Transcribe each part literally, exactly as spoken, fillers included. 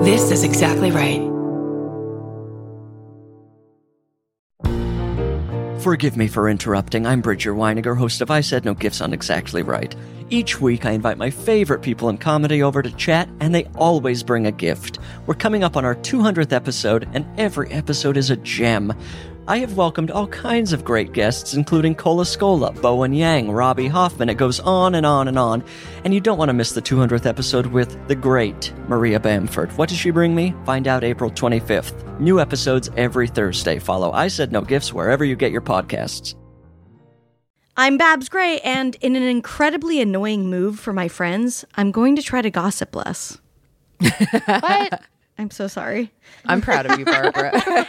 This is exactly right. Forgive me for interrupting. I'm Bridger Weiniger, host of I Said No Gifts on Exactly Right. Each week, I invite my favorite people in comedy over to chat, and they always bring a gift. We're coming up on our two hundredth episode, and every episode is a gem. I have welcomed all kinds of great guests, including Cola Scola, Bowen Yang, Robbie Hoffman. It goes on and on and on. And you don't want to miss the two hundredth episode with the great Maria Bamford. What does she bring me? Find out April twenty-fifth. New episodes every Thursday. Follow I Said No Gifts wherever you get your podcasts. I'm Babs Gray, and in an incredibly annoying move for my friends, I'm going to try to gossip less. What? I'm so sorry. I'm proud of you, Barbara.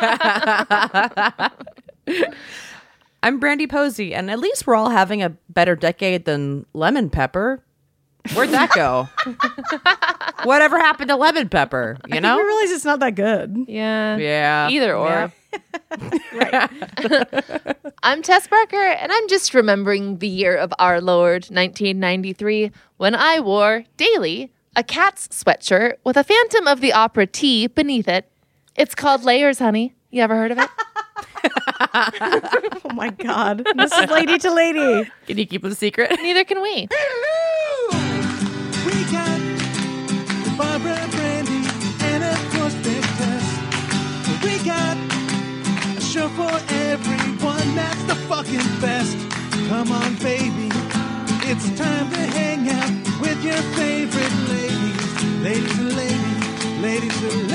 I'm Brandy Posey, and at least we're all having a better decade than Lemon Pepper. Where'd that go? Whatever happened to Lemon Pepper, you know? I didn't realize it's not that good. Yeah. Yeah. Either or. Right. I'm Tess Barker, and I'm just remembering the year of our Lord, nineteen ninety-three, when I wore daily a Cat's sweatshirt with a Phantom of the Opera tee beneath it. It's called Layers, honey. You ever heard of it? Oh my God. This is Lady to Lady. Can you keep it a secret? Neither can we. Hello! We got Barbara, Brandy, and of course Big Tess. We got a show for everyone that's the fucking best. Come on, baby. It's time to hang out with your favorite ladies. Ladies and ladies. Ladies and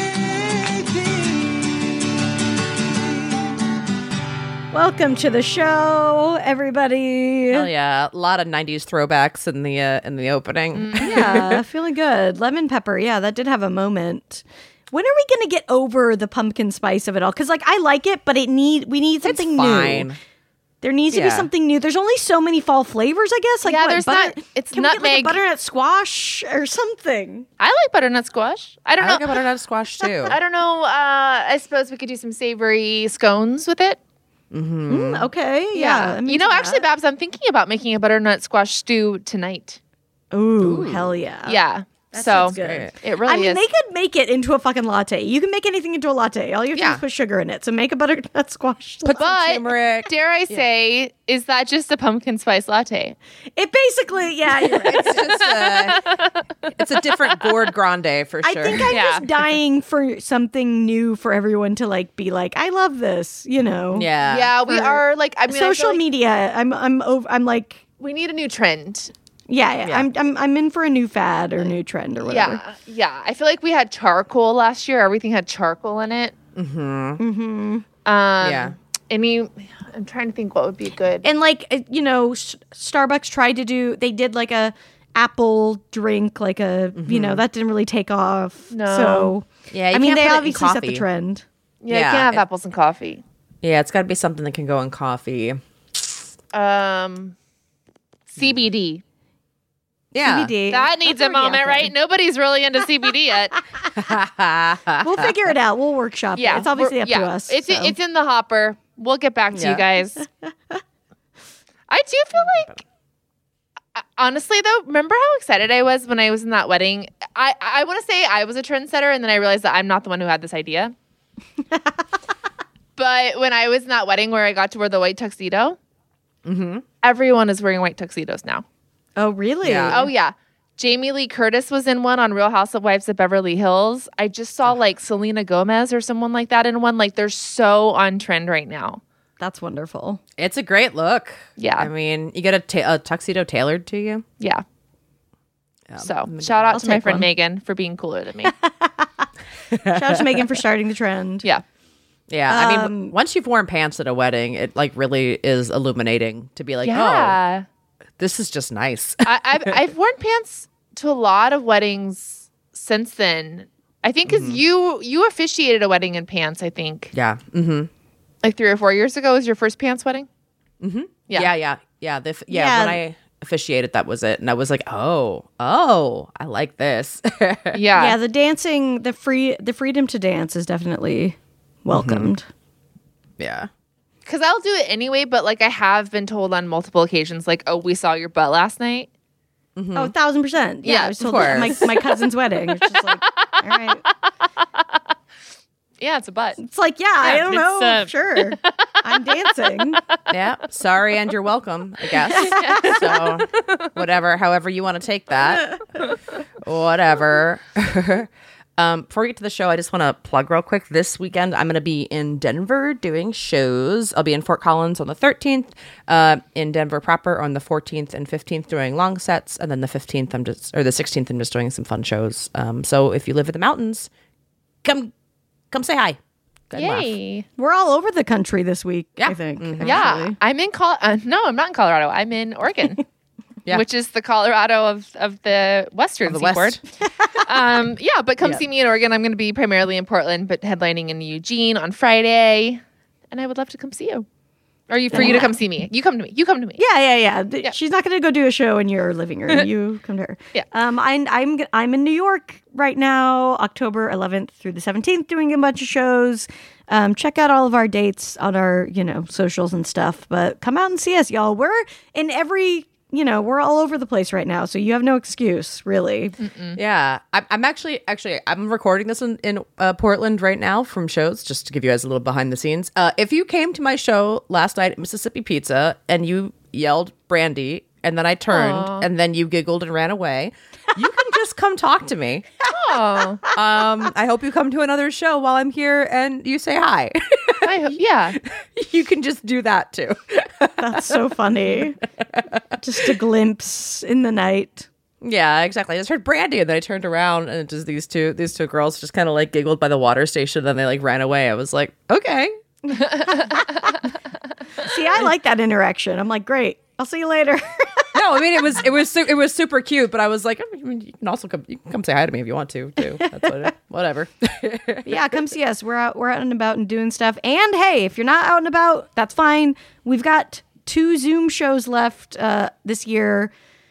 ladies. Welcome to the show, everybody. Hell yeah. A lot of nineties throwbacks in the uh, in the opening. Yeah, feeling good. Lemon Pepper, yeah, that did have a moment. When are we going to get over the pumpkin spice of it all? Because, like, I like it, but it need we need something It's fine. new. There needs to be Yeah. something new. There's only so many fall flavors, I guess. Like, Yeah, what, there's butter- not- it's Can we get, like, a nutmeg. butternut squash or something? I like butternut squash. I don't I know. like a butternut squash too. I don't know. Uh, I suppose we could do some savory scones with it. Mm, okay, yeah. I'm You know, into actually, that. Babs, I'm thinking about making a butternut squash stew tonight. Ooh, hell yeah. Yeah. so sounds good. it really I mean, is. they could make it into a fucking latte. You can make anything into a latte. All you have to do Yeah. is put sugar in it. So make a butternut squash. Put some But turmeric. dare I say, is that just a pumpkin spice latte? It basically, yeah, you're right. It's just a, it's a different gourd grande for I sure. think I'm Yeah. just dying for something new for everyone to like be like, I love this, you know. yeah. yeah, we for are like. I mean, I feel Social like media. I'm I'm over I'm like we need a new trend. yeah, yeah, Yeah. I'm I'm I'm in for a new fad or new trend or whatever. Yeah, yeah. I feel like we had charcoal last year. Everything had charcoal in it. Mm-hmm. Mm-hmm. Um, Yeah. Any, I'm trying to think what would be good. And like uh, you know, S- Starbucks tried to do. They did like a apple drink, like a you know that didn't really take off. No. So Yeah, you I mean can't they put it in obviously set the coffee. trend. yeah, yeah, you can't have it- apples and coffee. Yeah, it's got to be something that can go in coffee. Um, C B D. Yeah. C B D. That needs That's a already moment, out there. right? Nobody's really into C B D yet. We'll figure it out. We'll workshop Yeah, it. It's obviously we're- up yeah, to us. It's so. it's in the hopper. We'll get back to Yeah. you guys. I do feel like, uh, honestly, though, remember how excited I was when I was in that wedding? I I want to say I was a trendsetter, and then I realized that I'm not the one who had this idea. But when I was in that wedding where I got to wear the white tuxedo, Mm-hmm. everyone is wearing white tuxedos now. Oh really? Yeah. Oh yeah. Jamie Lee Curtis was in one on Real Housewives of Beverly Hills. I just saw like Selena Gomez or someone like that in one. Like they're so on trend right now. That's wonderful. It's a great look. Yeah. I mean, you get a, ta- a tuxedo tailored to you. Yeah. Yeah. So shout out I'll to my take friend one. Megan for being cooler than me. Shout out to Megan for starting the trend. Yeah. Yeah. I mean, Um, w- once you've worn pants at a wedding, it like really is illuminating to be like, Yeah. oh, this is just nice. I, I've I've worn pants to a lot of weddings since then. I think because you you officiated a wedding in pants. I think yeah. Mm-hmm. like three or four years ago was your first pants wedding. Mm-hmm. Yeah. Yeah. Yeah. Yeah. The, f- yeah, Yeah. When I officiated, that was it. And I was like, oh, oh, I like this. Yeah. Yeah, the dancing, the free the freedom to dance is definitely welcomed. yeah. Because I'll do it anyway, but like I have been told on multiple occasions, like, oh, we saw your butt last night. Oh, a thousand percent. Yeah, Yeah, I was of told that at my, course. my cousin's wedding. It's just like, All right. Yeah, it's a butt. It's like, yeah, I Yeah, don't it's, know. uh, Sure. I'm dancing. Yeah. Sorry, and you're welcome, I guess. So whatever, however you want to take that. Whatever. Um, before we get to the show, I just want to plug real quick. This weekend, I'm going to be in Denver doing shows. I'll be in Fort Collins on the thirteenth, uh, in Denver proper on the fourteenth and fifteenth doing long sets, and then the fifteenth, I'm just or the sixteenth, I'm just doing some fun shows. Um, so if you live in the mountains, come, come say hi. Good laugh. Yay. We're all over the country this week, Yeah. I think. Mhm. Yeah, actually. I'm in Col. Uh, no, I'm not in Colorado. I'm in Oregon, Yeah. which is the Colorado of, of the Western Of the seaboard. West. um, yeah, but come Yeah. see me in Oregon. I'm going to be primarily in Portland, but headlining in Eugene on Friday, and I would love to come see you. Or you for you to come see me. You come to me. You come to me. Yeah, yeah, yeah. Th- Yeah. She's not going to go do a show in your living room. You come to her. Yeah. Um, I'm I'm g- I'm in New York right now, October eleventh through the seventeenth, doing a bunch of shows. Um, check out all of our dates on our you know socials and stuff. But come out and see us, y'all. We're in every you know we're all over the place right now, so you have no excuse, really. Yeah, I'm, I'm actually actually I'm recording this in, in uh, Portland right now from shows, just to give you guys a little behind the scenes. Uh, if you came to my show last night at Mississippi Pizza and you yelled Brandy, and then I turned, Aw. and then you giggled and ran away, you can just come talk to me. Oh, Um, I hope you come to another show while I'm here and you say hi. I hope. Yeah. You can just do that too. That's so funny. Just a glimpse in the night. Yeah, exactly. I just heard Brandy, and then I turned around, and it just these two these two girls just kind of like giggled by the water station, and then they like ran away. I was like, okay. See, I like that interaction. I'm like, great. I'll see you later. No, I mean it was it was su- it was super cute, but I was like, I mean, you can also come you can come say hi to me if you want to too. That's what it, whatever. Yeah, come see us. We're out we're out and about and doing stuff. And hey, if you're not out and about, that's fine. We've got two Zoom shows left uh, this year.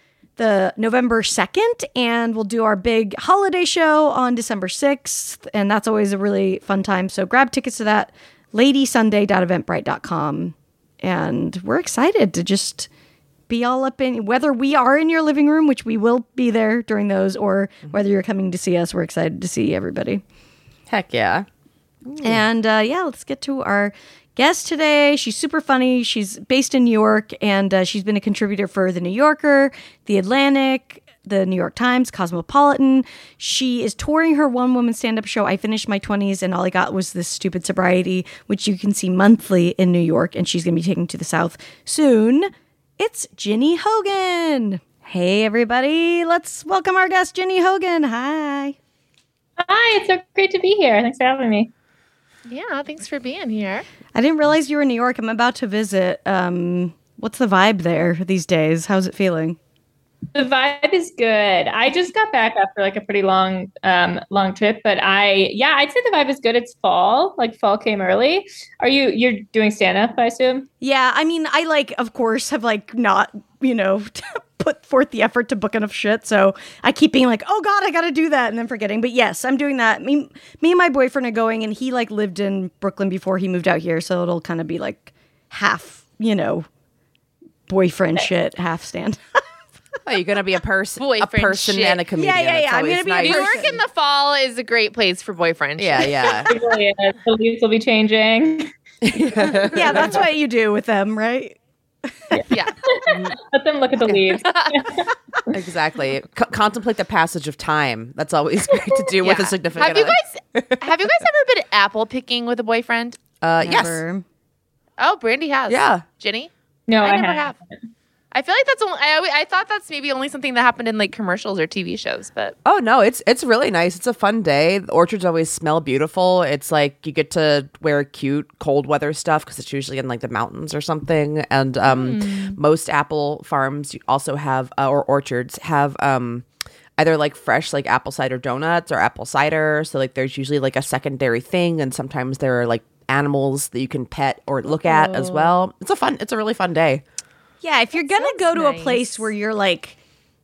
The November second, and we'll do our big holiday show on December sixth, and that's always a really fun time. So grab tickets to that, lady sunday dot eventbrite dot com. And we're excited to just be all up in, whether we are in your living room, which we will be there during those, or whether you're coming to see us. We're excited to see everybody. Heck yeah. And uh, yeah, let's get to our guest today. She's super funny. She's based in New York, and uh, she's been a contributor for The New Yorker, The Atlantic, The New York Times, Cosmopolitan. She is touring her one-woman stand-up show, I Finished My twenties, and all I got was this stupid sobriety, which you can see monthly in New York, and she's going to be taking to the South soon. It's Ginny Hogan. Hey, everybody. Let's welcome our guest, Ginny Hogan. Hi. Hi, it's so great to be here. Thanks for having me. Yeah. Thanks for being here. I didn't realize you were in New York. I'm about to visit. Um, what's the vibe there these days? How's it feeling? The vibe is good. I just got back after like a pretty long, um, long trip, but I, yeah, I'd say the vibe is good. It's fall, like fall came early. Are you, you're doing stand up, I assume? Yeah, I mean, I like, of course, have like not, you know, put forth the effort to book enough shit. So I keep being like, oh God, I got to do that. And then forgetting. But yes, I'm doing that. Me, me and my boyfriend are going, and he like lived in Brooklyn before he moved out here. So it'll kind of be like half, you know, boyfriend shit, half stand. Oh, you're gonna be a person, a Boyfriend person shit. and a comedian. Yeah, yeah, It's yeah. I'm always gonna be a nice. New person. York in the fall is a great place for boyfriend. Yeah, yeah. It really is. The leaves will be changing. Yeah, that's what you do with them, right? Yeah. Let them look at the leaves. Exactly. Co- contemplate the passage of time. That's always great to do with a Yeah. significant Have you other. guys have you guys ever been apple picking with a boyfriend? Uh, yes. Never. Oh, Brandy has. Yeah. Ginny? No, I I, never haven't. have. I feel like that's only I always, I thought that's maybe only something that happened in like commercials or T V shows, but Oh no, it's it's really nice. It's a fun day. The orchards always smell beautiful. It's like you get to wear cute cold weather stuff because it's usually in like the mountains or something. And um, most apple farms also have uh, or orchards have um, either like fresh like apple cider donuts or apple cider. So like there's usually like a secondary thing, and sometimes there are like animals that you can pet or look at as well. It's a fun. It's a really fun day. Yeah, if you're gonna sounds go to nice. a place where you're like,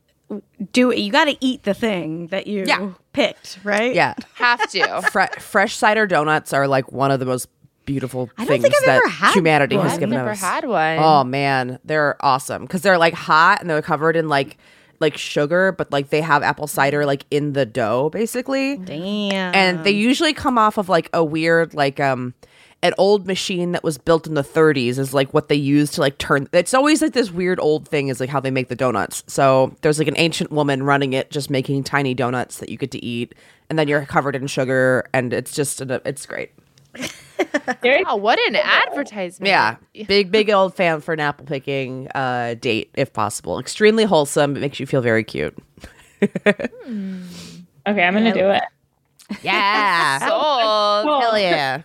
do it, you got to eat the thing that you Yeah. picked, right? Yeah. have to. Fre- fresh cider donuts are like one of the most beautiful I don't things think I've that ever had humanity one. has I've given never us. had one. Oh man, they're awesome because they're like hot and they're covered in like like sugar, but like they have apple cider like in the dough, basically. Damn. And they usually come off of like a weird like um an old machine that was built in the thirties is like what they use to like turn. It's always like this weird old thing is like how they make the donuts. So there's like an ancient woman running it, just making tiny donuts that you get to eat, and then you're covered in sugar, and it's just it's great. Wow, what an advertisement. Yeah, big big old fan for an apple picking uh, date if possible. Extremely wholesome. It makes you feel very cute. Okay, I'm gonna do it. Yeah, Sold. hell yeah.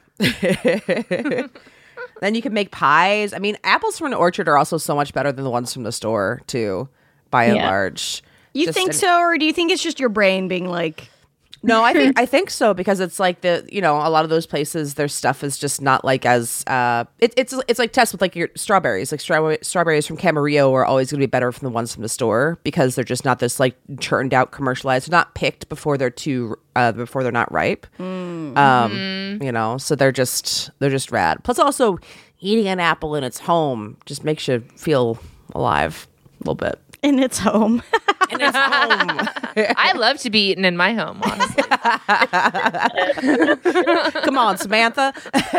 Then you can make pies. I mean, apples from an orchard are also so much better than the ones from the store, too, by and Yeah. large. You Just think an- so, or do you think it's just your brain being like, No, I think I think so because it's like the you know a lot of those places their stuff is just not like as uh it, it's it's like test with like your strawberries like strawberry strawberries from Camarillo are always going to be better than the ones from the store because they're just not this like churned out commercialized, they're not picked before they're too uh before they're not ripe. Mm. Um, you know, so they're just they're just rad. Plus, also eating an apple in its home just makes you feel alive a little bit. in its home? In its home. I love to be eaten in my home, honestly. Come on, Samantha.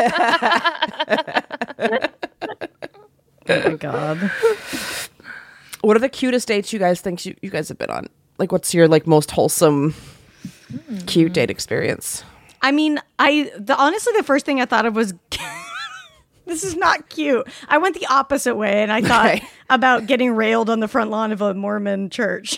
Oh my god. What are the cutest dates you guys think you, you guys have been on? Like, what's your like most wholesome, cute date experience? I mean, I the honestly the first thing I thought of was this is not cute. I went the opposite way and I thought Okay. about getting railed on the front lawn of a Mormon church.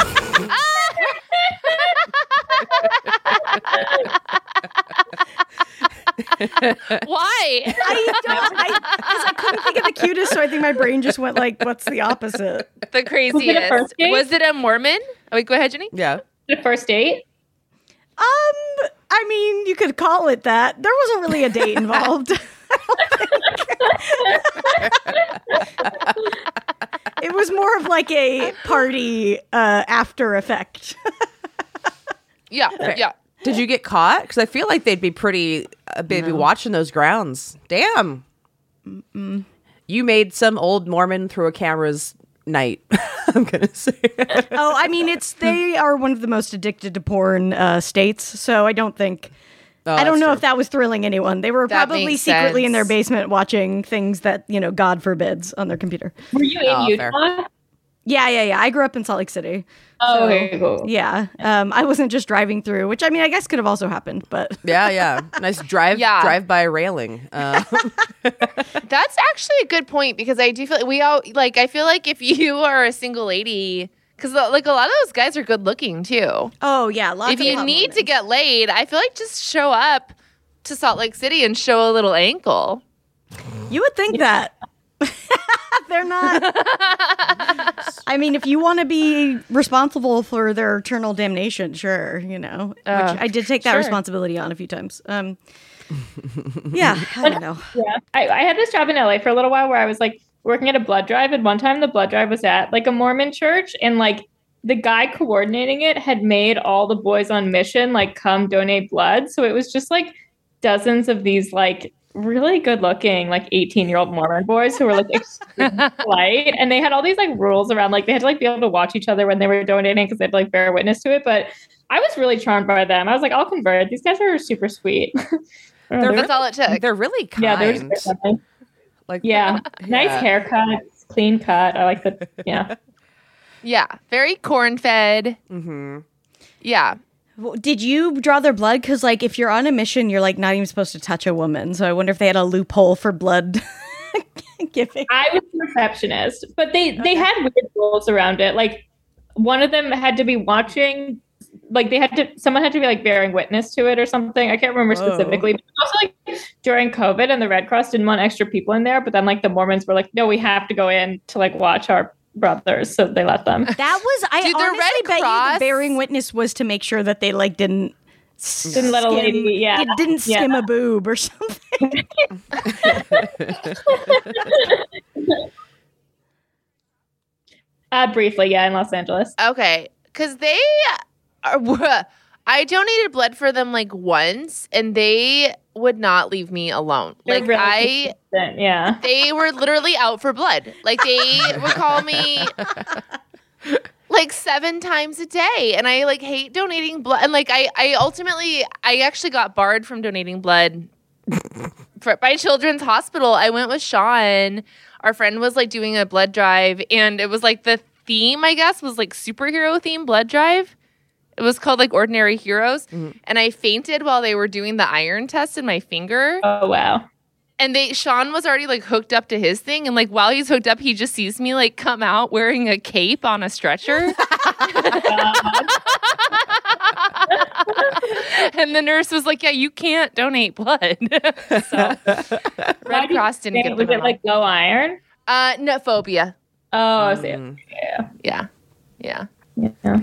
Why? I don't I because I couldn't think of the cutest, so I think my brain just went like, what's the opposite? The craziest. first date? Was it a Mormon? Oh, wait, go ahead, Jenny. Yeah. The first date? Um, I mean, you could call it that. There wasn't really a date involved. It was more of like a party uh, after effect. Yeah, yeah. Did you get caught? Because I feel like they'd be pretty, uh, they'd be watching those grounds. Damn. Mm-mm. You made some old Mormon through a camera's night. I'm gonna say. Oh, I mean, it's they are one of the most addicted to porn uh, states, so I don't think. Oh, I don't that's know true. if that was thrilling anyone. They were That probably makes secretly in their sense. basement watching things that, you know, God forbids on their computer. Were you in Oh, fair. Utah? Yeah, yeah, yeah. I grew up in Salt Lake City. Oh, So, okay, cool. Yeah. Um, I wasn't just driving through, which I mean, I guess could have also happened, but Yeah, yeah. Nice drive, Yeah. drive by railing. Uh, That's actually a good point because I do feel like we all like. I feel like if you are a single lady, because like a lot of those guys are good looking too. oh yeah, lots If of you hot need women. to get laid, I feel like just show up to Salt Lake City and show a little ankle. You would think that. They're not. I mean, if you want to be responsible for their eternal damnation, sure, you know. Uh, which I did take that sure. responsibility on a few times. Um, yeah, I don't know. Yeah. I, I had this job in L A for a little while where I was like working at a blood drive. And one time the blood drive was at like a Mormon church. And like the guy coordinating it had made all the boys on mission like come donate blood. So it was just like dozens of these like really good looking like eighteen year old Mormon boys who were like extremely polite. And they had all these like rules around like they had to like be able to watch each other when they were donating because they had to like bear witness to it. But I was really charmed by them. I was like, I'll convert. These guys are super sweet. I don't know, That's all it took. they're really kind. yeah, they're just very nice. like Yeah, nice Yeah. haircut, clean cut. I like the yeah. Yeah, very corn fed. Mhm. Yeah. Well, did you draw their blood? Because, like, if you're on a mission, you're like not even supposed to touch a woman. So I wonder if they had a loophole for blood giving. I was a receptionist, but they they had weird rules around it. Like one of them had to be watching, like they had to someone had to be like bearing witness to it or something. I can't remember Whoa. specifically. But also like during COVID and the Red Cross didn't want extra people in there, but then like the Mormons were like, no, we have to go in to like watch our brothers, so they let them. That was, I Dude, the honestly Red bet you Cross- the bearing witness was to make sure that they, like, didn't Didn't let a lady- yeah, It didn't yeah. skim a boob or something. Uh, briefly, yeah, in Los Angeles. Okay, because they are. I donated blood for them like once, and they would not leave me alone. They're Like really I, consistent, yeah. they were literally out for blood. Like they would call me. like seven times a day, and I like hate donating blood. And like I, I ultimately, I actually got barred from donating blood for, by Children's Hospital. I went with Sean. Our friend was like doing a blood drive, and it was like the theme, I guess, was like superhero theme blood drive. It was called like Ordinary Heroes, mm-hmm. and I fainted while they were doing the iron test in my finger. Oh wow. And they Sean was already like hooked up to his thing, and like while he's hooked up, he just sees me like come out wearing a cape on a stretcher. And the nurse was like, "Yeah, you can't donate blood." So Red Cross didn't get. Was it like low iron? Uh, no, phobia. Oh, I see. Mm. Yeah, yeah, yeah. yeah.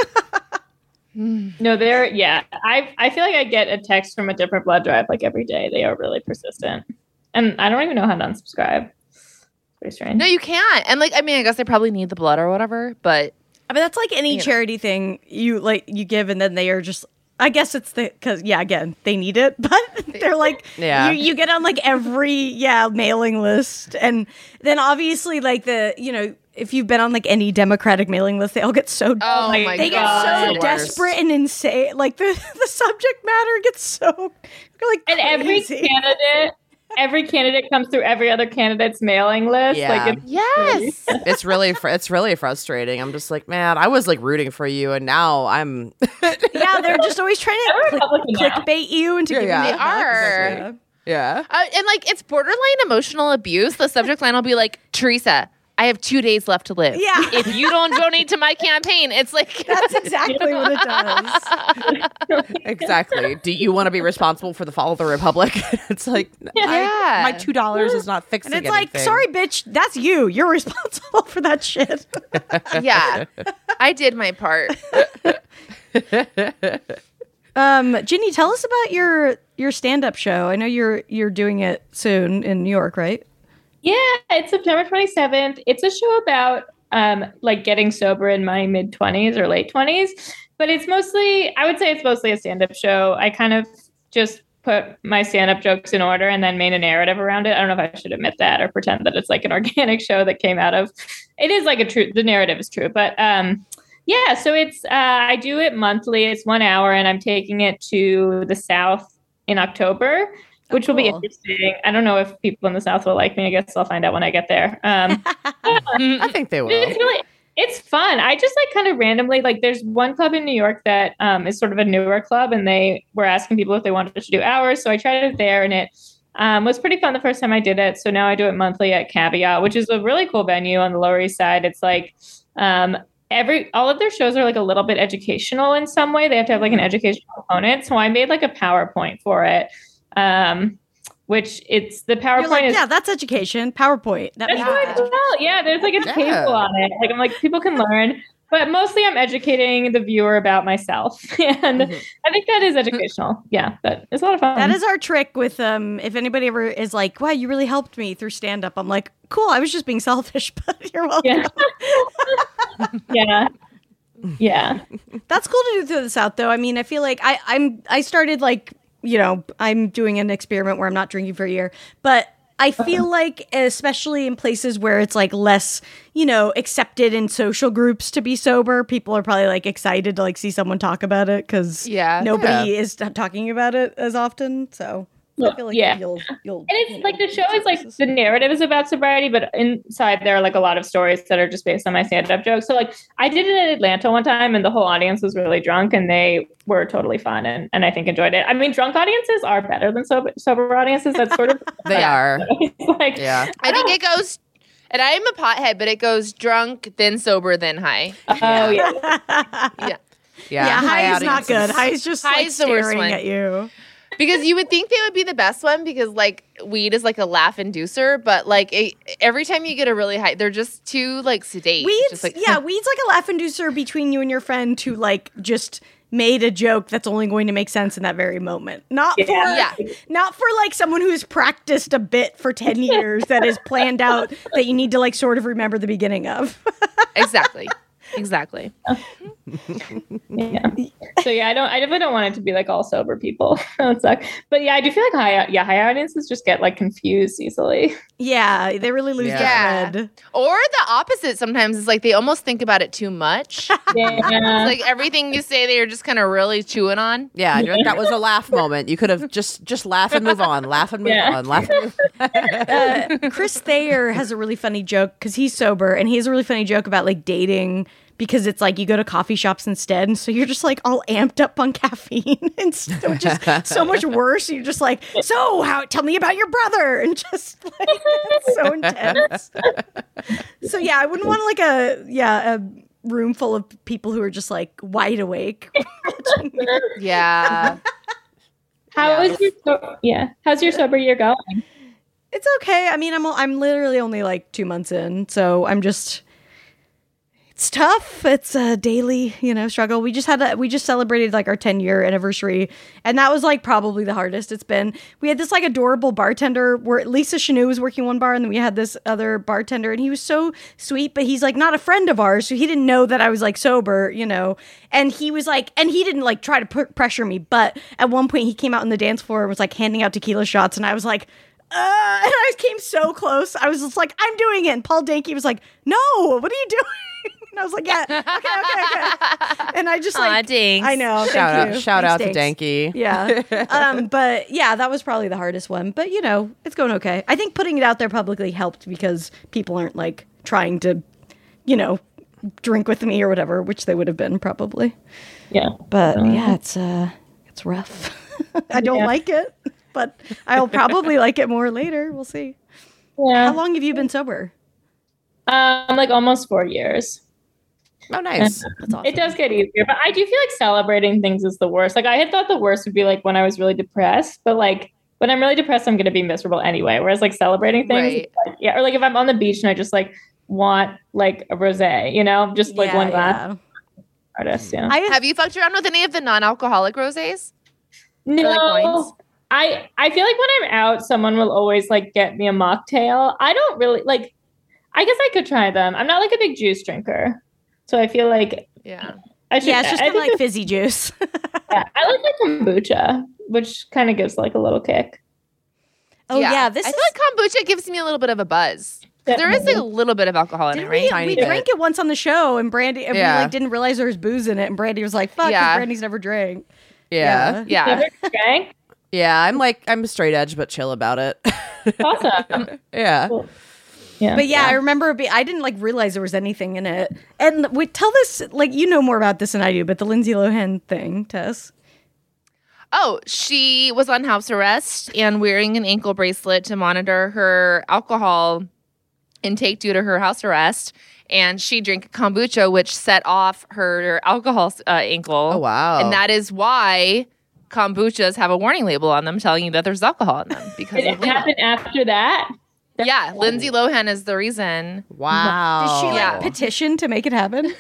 No, they're yeah. I I feel like I get a text from a different blood drive like every day. They are really persistent, and I don't even know how to unsubscribe. It's pretty strange. No, you can't. And like, I mean, I guess they probably need the blood or whatever. But I mean, that's like any you charity know. thing you like you give, and then they are just. I guess it's the because yeah, again they need it, but they're like yeah. you, you get on like every yeah mailing list, and then obviously like the you know. If you've been on like any Democratic mailing list, they all get so oh like, my they God. get so desperate and insane. Like the, the subject matter gets so like and every crazy. candidate, every candidate comes through every other candidate's mailing list. Yeah. Like it's yes, it's really fr- it's really frustrating. I'm just like, man, I was like rooting for you, and now I'm. Yeah, they're just always trying to click, clickbait you into Yeah, giving yeah. you They bucks. are. Yeah. Yeah. Uh, and like it's borderline emotional abuse. The subject line will be like, "Teresa, I have two days left to live. Yeah. If you don't donate to my campaign," it's like That's exactly what it does. Exactly. Do you want to be responsible for the fall of the Republic? It's like, Yeah. I, my two dollars is not fixing And it's anything. like, sorry, bitch, that's you. You're responsible for that shit. yeah, I did my part. Um, Ginny, tell us about your your stand up show. I know you're you're doing it soon in New York, right? Yeah, it's September twenty-seventh. It's a show about um, like getting sober in my mid twenties or late twenties, but it's mostly, I would say it's mostly a stand-up show. I kind of just put my stand-up jokes in order and then made a narrative around it. I don't know if I should admit that or pretend that it's like an organic show that came out of, it is like a true, the narrative is true, but um, yeah, so it's, uh, I do it monthly. It's one hour and I'm taking it to the South in October. Which will be cool. interesting. I don't know if people in the South will like me. I guess I'll find out when I get there. Um, I think they will. it's really, it's fun. I just like kind of randomly, like there's one club in New York that um, is sort of a newer club and they were asking people if they wanted to do hours. So I tried it there and it um, was pretty fun the first time I did it. So now I do it monthly at Caveat, which is a really cool venue on the Lower East Side. It's like um, every, all of their shows are like a little bit educational in some way. They have to have like an educational component. So I made like a PowerPoint for it. Um, which it's the PowerPoint Like, is yeah, that's education. PowerPoint. That that's makes what I sense. felt. Yeah, there's like a Yeah. table on it. Like I'm like people can learn, but mostly I'm educating the viewer about myself, and Mhm. I think that is educational. Yeah, but it's a lot of fun. That is our trick with um if anybody ever is like, wow, you really helped me through stand up. I'm like, cool, I was just being selfish, but you're welcome. Yeah. yeah, yeah. That's cool to do through the South though. I mean, I feel like I, I'm I started like, you know, I'm doing an experiment where I'm not drinking for a year, but I feel like, especially in places where it's like less, you know, accepted in social groups to be sober, people are probably like excited to like see someone talk about it because Yeah. nobody is t- talking about it as often. So I feel like Yeah. you'll you'll. And it's like the show is like the narrative is about sobriety, but inside there are like a lot of stories that are just based on my stand-up jokes. So like I did it in Atlanta one time and the whole audience was really drunk and they were totally fun and, and I think enjoyed it. I mean, drunk audiences are better than sober, sober audiences. That's sort of They are. It's like Yeah. I think it goes, and I am a pothead, but it goes drunk, then sober, then high. oh yeah. Yeah. Yeah. Yeah, high is not audiences. good. High is just High like is the worst staring one. at you. Because you would think they would be the best one because like weed is like a laugh inducer, but like it, every time you get a really high, they're just too like sedate. Weed's just like, yeah, weed's like a laugh inducer between you and your friend who like just made a joke that's only going to make sense in that very moment. Not for Yeah. not for like someone who's practiced a bit for ten years that is planned out that you need to like sort of remember the beginning of. exactly. Exactly. Yeah. So yeah, I don't. I definitely don't want it to be like all sober people. That would suck. But yeah, I do feel like high. Yeah, high audiences just get like confused easily. Yeah, they really lose Yeah. the thread. Or the opposite sometimes is like they almost think about it too much. Yeah. It's like everything you say they're just kind of really chewing on. Yeah, you're like, that was a laugh moment. You could have just just laugh and move on, laugh and move Yeah. on, laugh and move on. Uh, Chris Thayer has a really funny joke because he's sober, and he has a really funny joke about like dating because it's like you go to coffee shops instead, and so you're just like all amped up on caffeine, and so just so much worse. You're just like, so how? Tell me about your brother, and just like it's so intense. So yeah, I wouldn't want like a yeah a room full of people who are just like wide awake. Yeah. How Yeah. is your so- yeah? How's your sober year going? It's okay. I mean, I'm I'm literally only like two months in, so I'm just. It's tough. It's a daily, you know, struggle. We just had a, we just celebrated like our ten year anniversary, and that was like probably the hardest it's been. We had this like adorable bartender where Lisa Chanou was working one bar, and then we had this other bartender, and he was so sweet, but he's like not a friend of ours, so he didn't know that I was like sober, you know. And he was like, and he didn't like try to put pressure me, but at one point he came out on the dance floor and was like handing out tequila shots, and I was like. Uh, and I came so close. I was just like, I'm doing it. And Paul Danke was like, no, what are you doing? And I was like, yeah, okay, okay, okay. And I just like, Aw, Dinks. I know. Thank Shout you. out, shout Thanks, out to Dinks. Danke. Yeah. Um, but yeah, that was probably the hardest one. But you know, it's going okay. I think putting it out there publicly helped because people aren't like trying to, you know, drink with me or whatever, which they would have been probably. Yeah. But yeah, it's uh, it's rough. I don't Yeah. like it, but I'll probably like it more later. We'll see. Yeah. How long have you been sober? Um, like almost four years. Oh, nice. That's awesome. It does get easier, but I do feel like celebrating things is the worst. Like I had thought the worst would be like when I was really depressed, but like when I'm really depressed, I'm going to be miserable anyway. Whereas like celebrating things, Right. it's like, yeah, or like if I'm on the beach and I just like want like a rosé, you know, just like Yeah, one glass. yeah. Artist, yeah. I Have you fucked around with any of the non-alcoholic rosés? no, like wines? I I feel like when I'm out, someone will always like get me a mocktail. I don't really like. I guess I could try them. I'm not like a big juice drinker, so I feel like Yeah. I should. yeah, it's just I kind of think like fizzy juice. yeah, I like like kombucha, which kind of gives like a little kick. Oh yeah, this I is. feel like kombucha gives me a little bit of a buzz. There is like a little bit of alcohol in it, Didn't right? we, Tiny we bit. drank it once on the show, and Brandy, and Yeah. we like didn't realize there was booze in it, and Brandy was like, "Fuck," 'cause Yeah. Brandy's never drank. Yeah. Yeah. You ever drank? Yeah, I'm like, I'm straight edge, but chill about it. Awesome. Yeah. Cool. Yeah. But yeah, I remember. Be- I didn't like realize there was anything in it. And we tell this like you know more about this than I do, but the Lindsay Lohan thing, Tess. Oh, she was on house arrest and wearing an ankle bracelet to monitor her alcohol intake due to her house arrest. And she drank kombucha, which set off her alcohol uh, ankle. Oh, wow. And that is why kombuchas have a warning label on them telling you that there's alcohol in them. Because Did of it happen after that? yeah, Lindsay Lohan is the reason. Wow. Did she like Yeah. petition to make it happen?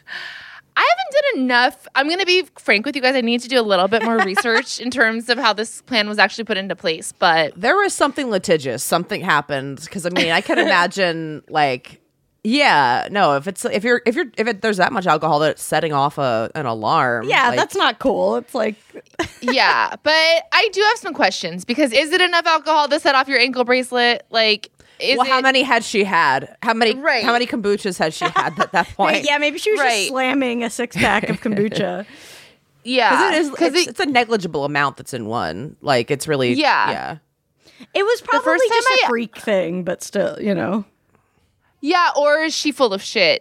I haven't done enough. I'm going to be frank with you guys. I need to do a little bit more research in terms of how this plan was actually put into place. But There was something litigious. Something happened because I mean, I can imagine like, yeah, no. If it's if you're if you're if it, there's that much alcohol that it's setting off a an alarm. Yeah, like, that's not cool. It's like yeah, but I do have some questions because is it enough alcohol to set off your ankle bracelet? Like, is well, how it- many had she had? How many? Right. How many kombuchas had she had at that point? yeah, maybe she was Right. just slamming a six pack of kombucha. Yeah, Because it is. because It's, it's a negligible amount that's in one. Like it's really. Yeah. Yeah. It was probably first time just a I- freak thing, but still, you know. yeah, or is she full of shit?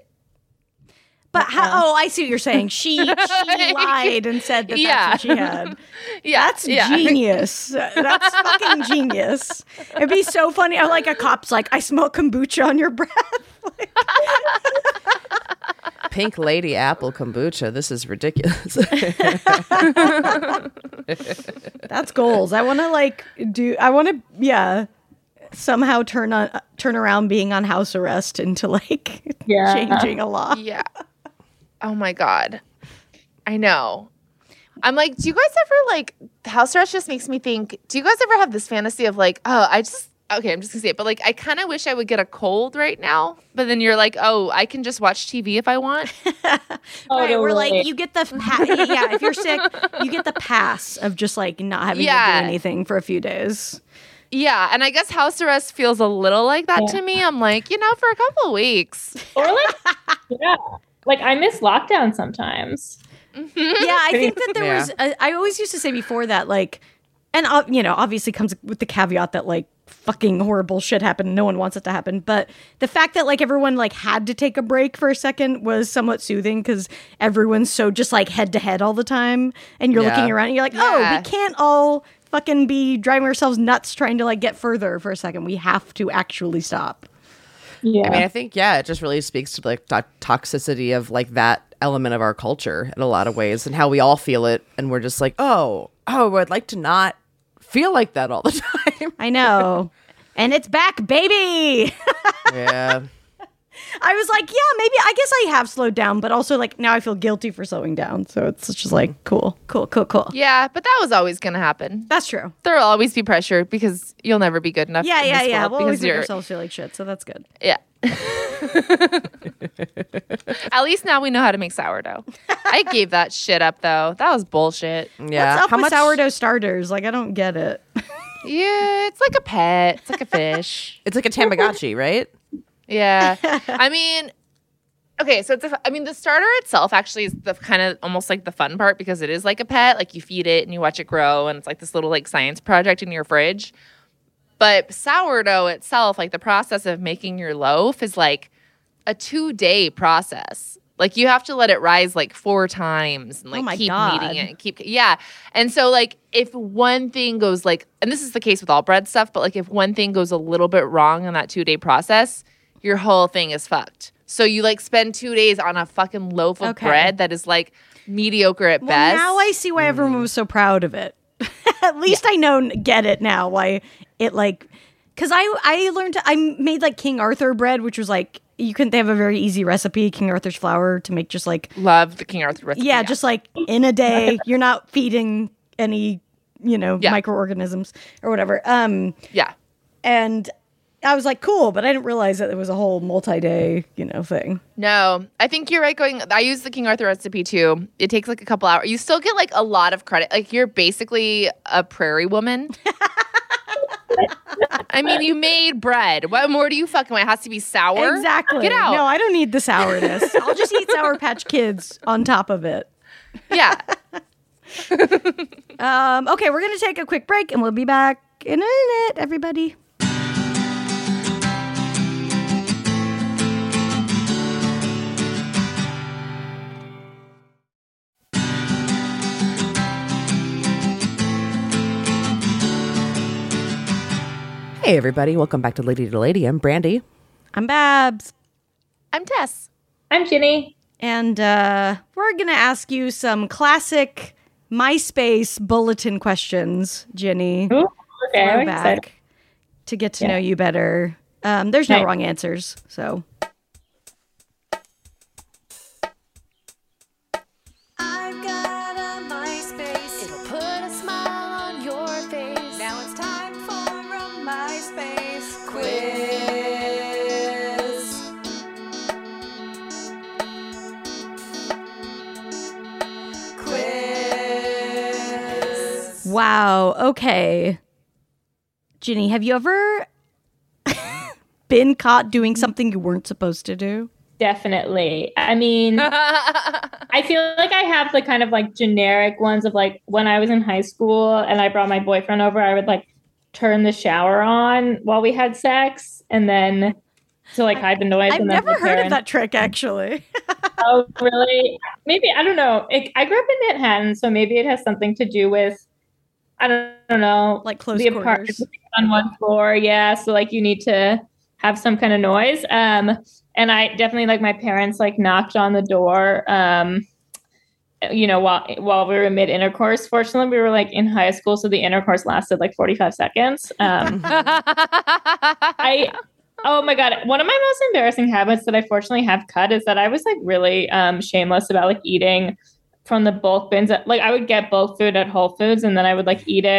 But how? Oh, I see what you're saying. She she lied and said that Yeah. that's what she had. Yeah, That's yeah. genius. That's fucking genius. It'd be so funny. Or like a cop's like, I smell kombucha on your breath. Pink Lady Apple kombucha. This is ridiculous. That's goals. I want to like do. I want to yeah. Somehow turn on turn around being on house arrest into like Yeah. changing a law. Yeah. Oh my god. I know. I'm like, do you guys ever like house arrest just makes me think, do you guys ever have this fantasy of like, oh, I just okay, I'm just gonna say it, but like I kind of wish I would get a cold right now. But then you're like, oh, I can just watch T V if I want. Right, we're like, Totally. you get the pa- yeah. If you're sick, you get the pass of just like not having Yeah. to do anything for a few days. Yeah, and I guess house arrest feels a little like that Yeah. to me. I'm like, you know, for a couple of weeks. Or like, yeah, like I miss lockdown sometimes. Yeah, I think that there Yeah. was. I I always used to say before that, like, and uh, you know, obviously comes with the caveat that like fucking horrible shit happened. No one wants it to happen, but the fact that like everyone like had to take a break for a second was somewhat soothing because everyone's so just like head to head all the time, and you're Yeah. looking around and you're like, oh, Yeah. we can't all fucking be driving ourselves nuts trying to like get further for a second. We have to actually stop. Yeah. I mean, I think, yeah, it just really speaks to like to- toxicity of like that element of our culture in a lot of ways and how we all feel it. And we're just like, oh, oh, I'd like to not feel like that all the time. I know, and it's back, baby. Yeah. I was like, yeah, maybe I guess I have slowed down, but also like now I feel guilty for slowing down. So it's just like cool, cool, cool, cool. Yeah, but that was always going to happen. That's true. There will always be pressure because you'll never be good enough. Yeah, in yeah, this yeah. world We'll always because make you're, ourselves feel like shit, so that's good. yeah. At least now we know how to make sourdough. I gave that shit up though. That was bullshit. Yeah. What's up How with much sourdough starters? Like I don't get it. Yeah, it's like a pet. It's like a fish. It's like a Tamagotchi, right? Yeah. I mean, okay, so it's a, I mean, the starter itself actually is the kind of almost like the fun part because it is like a pet. Like you feed it and you watch it grow, and it's like this little like science project in your fridge. But sourdough itself, like the process of making your loaf is like a two day process. Like you have to let it rise like four times and like Oh my keep God. kneading it and keep yeah. And so like if one thing goes like, and this is the case with all bread stuff, but like if one thing goes a little bit wrong in that two day process, your whole thing is fucked. So you like spend two days on a fucking loaf of Okay. bread that is like mediocre at Well, best. now I see why everyone was so proud of it. At least I know get it now why it like because I I learned to, I made like King Arthur bread, which was like you couldn't they have a very easy recipe, King Arthur's flour to make just like Love the King Arthur recipe. yeah, just like in a day you're not feeding any you know Yeah. microorganisms or whatever. Um, yeah. and I was like cool, but I didn't realize that it was a whole multi-day you know thing. No, I think you're right. Going, I use the King Arthur recipe too. It takes like a couple hours. You still get like a lot of credit. Like you're basically a prairie woman. I mean, you made bread. What more do you fucking want? It has to be sour. Exactly. Get out. No, I don't need the sourness. I'll just eat Sour Patch Kids on top of it. Yeah. Um, okay, we're gonna take a quick break and we'll be back in a minute, everybody. Hey, everybody. Welcome back to Lady to Lady. I'm Brandy. I'm Babs. I'm Tess. I'm Ginny. And uh, we're going to ask you some classic MySpace bulletin questions, Ginny. Ooh, okay, I'm Throwback, excited. to get to Yeah. know you better. Um, there's no Right. wrong answers, so. I've got a MySpace. It'll put a smile on your face. Now it's time for a MySpace quiz. Quiz. Wow, okay. Ginny, have you ever been caught doing something you weren't supposed to do? Definitely. I mean, I feel like I have the kind of like generic ones of like when I was in high school and I brought my boyfriend over, I would like turn the shower on while we had sex and then to like hide the noise. I've and then never my heard of parents- that trick, actually. Oh, really? Maybe, I don't know. It, I grew up in Manhattan, so maybe it has something to do with, I don't, I don't know. Like close the quarters. apartment on one floor. Yeah. So like you need to have some kind of noise. Um, and I definitely like my parents like knocked on the door, um, you know, while, while we were mid intercourse. Fortunately, we were like in high school. So the intercourse lasted like forty-five seconds. Um, I, oh my God. One of my most embarrassing habits that I fortunately have cut is that I was like really um, shameless about like eating from the bulk bins. Like I would get bulk food at Whole Foods and then I would like eat it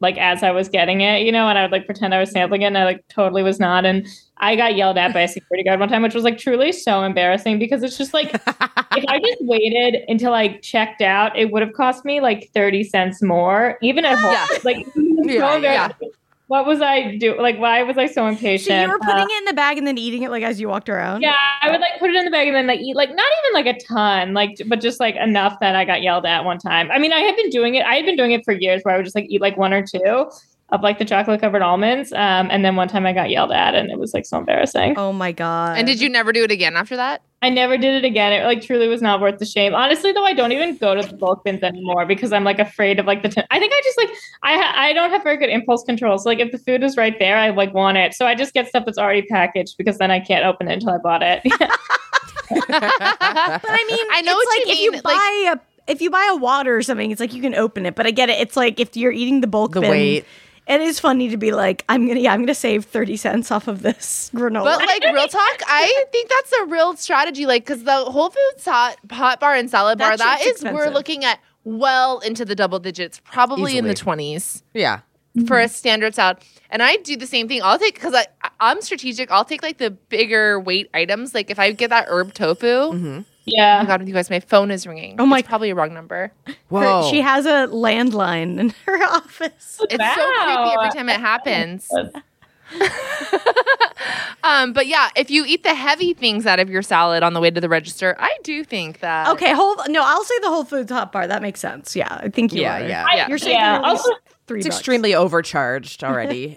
like as I was getting it, you know, and I would like pretend I was sampling it and I like totally was not. And I got yelled at by a security guard one time, which was like truly so embarrassing because it's just like, if I just waited until I checked out, it would have cost me like thirty cents more, even at home. Yeah. Like, Yeah, so yeah. what was I doing? Like, why was I so impatient? So you were putting Uh, it in the bag and then eating it like as you walked around? Yeah, I would like put it in the bag and then like eat like not even like a ton, like but just like enough that I got yelled at one time. I mean, I had been doing it. I had been doing it for years where I would just like eat like one or two of like the chocolate covered almonds. Um, and then one time I got yelled at and it was like so embarrassing. Oh my God. And did you never do it again after that? I never did it again. It like truly was not worth the shame. Honestly, though, I don't even go to the bulk bins anymore because I'm like afraid of like the. T- I think I just like I ha- I don't have very good impulse control. So like if the food is right there, I like want it. So I just get stuff that's already packaged because then I can't open it until I bought it. But I mean, I know it's what like you if you mean, buy a if you buy a water or something, it's like you can open it. But I get it. It's like if you're eating the bulk The bin, weight. it is funny to be like, I'm gonna yeah, I'm gonna save thirty cents off of this granola. But like real talk, I think that's a real strategy. Like, because the Whole Foods hot hot bar and salad bar, That that shit's is we're expensive. looking at well into the double digits, probably in the Easily. twenties Yeah. for a standard salad. And I do the same thing. I'll take because I I'm strategic. I'll take like the bigger weight items. Like if I get that herb tofu. Mm-hmm. Oh yeah. my god, you guys, my phone is ringing. Oh my- It's probably a wrong number. Her- Whoa. she has a landline in her office. It's so creepy every time it happens. um, but yeah, if you eat the heavy things out of your salad on the way to the register, I do think that. Okay, whole no, I'll say the Whole Foods hot bar. That makes sense. Yeah, I think you Yeah, are. yeah. Yeah. You're saving Yeah, at least also- three It's bucks. extremely overcharged already.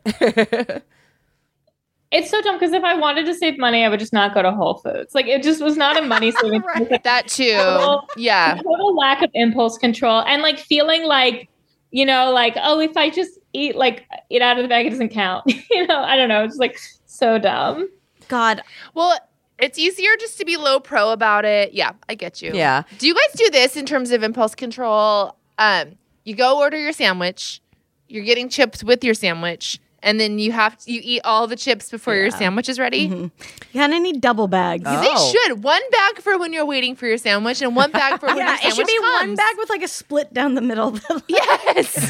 It's so dumb because if I wanted to save money, I would just not go to Whole Foods. Like it just was not a money saving. Right. That too. Total- Yeah. Total lack of impulse control and like feeling like, you know, like, oh, if I just eat like it out of the bag, it doesn't count. you know, I don't know. It's like so dumb. God, Well, it's easier just to be low pro about it. Yeah, I get you. Yeah. Do you guys do this in terms of impulse control? Um, you go order your sandwich, you're getting chips with your sandwich, and then you have to, you eat all the chips before your sandwich is ready. you kind of need double bags. Oh. They should. One bag for when you're waiting for your sandwich, and one bag for when Yeah, your it sandwich should be comes. one bag with like a split down the middle. Yes.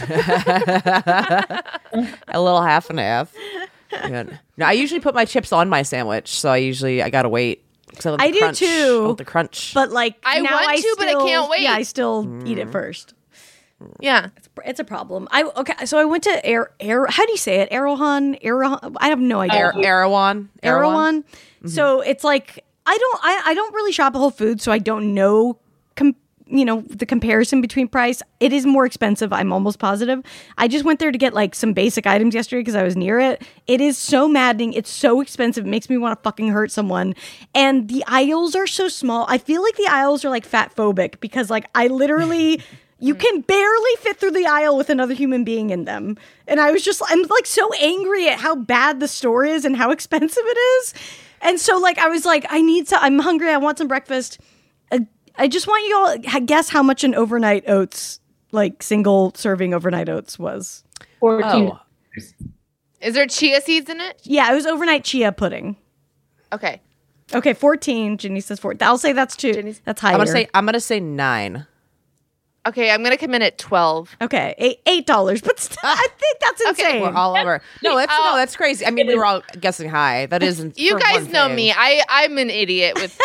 A little half and half. Yeah. No, I usually put my chips on my sandwich, so I usually I gotta wait. 'Cause I, want I the do crunch. too. I want the crunch. But like I now want I to, but I still- can't wait. Yeah, I still eat it first. Yeah. It's a problem. I okay. So I went to Air Air. How do you say it? Erewhon. Erewhon. I have no idea. Ar- Erewhon. Erewhon. So it's like I don't I, I don't really shop at Whole Foods, so I don't know com- you know the comparison between price. It is more expensive, I'm almost positive. I just went there to get like some basic items yesterday because I was near it. It is so maddening. It's so expensive. It makes me want to fucking hurt someone. And the aisles are so small. I feel like the aisles are like fat phobic because like I literally you can barely fit through the aisle with another human being in them. And I was just, I'm like so angry at how bad the store is and how expensive it is. And so like, I was like, I need to, I'm hungry. I want some breakfast. Uh, I just want you all to guess how much an overnight oats, like single serving overnight oats was. fourteen. Oh. Is there chia seeds in it? Yeah, it was overnight chia pudding. Okay. Okay, fourteen. Ginny says four. I'll say that's two. Ginny's- That's higher. I'm gonna say I'm gonna say nine. Okay, I'm gonna come in at twelve. okay, eight eight dollars. But still, I think that's insane. We're all over. No, that's no, that's crazy. I mean, we were all guessing high. That isn't. You for guys one know thing. me. I I'm an idiot with.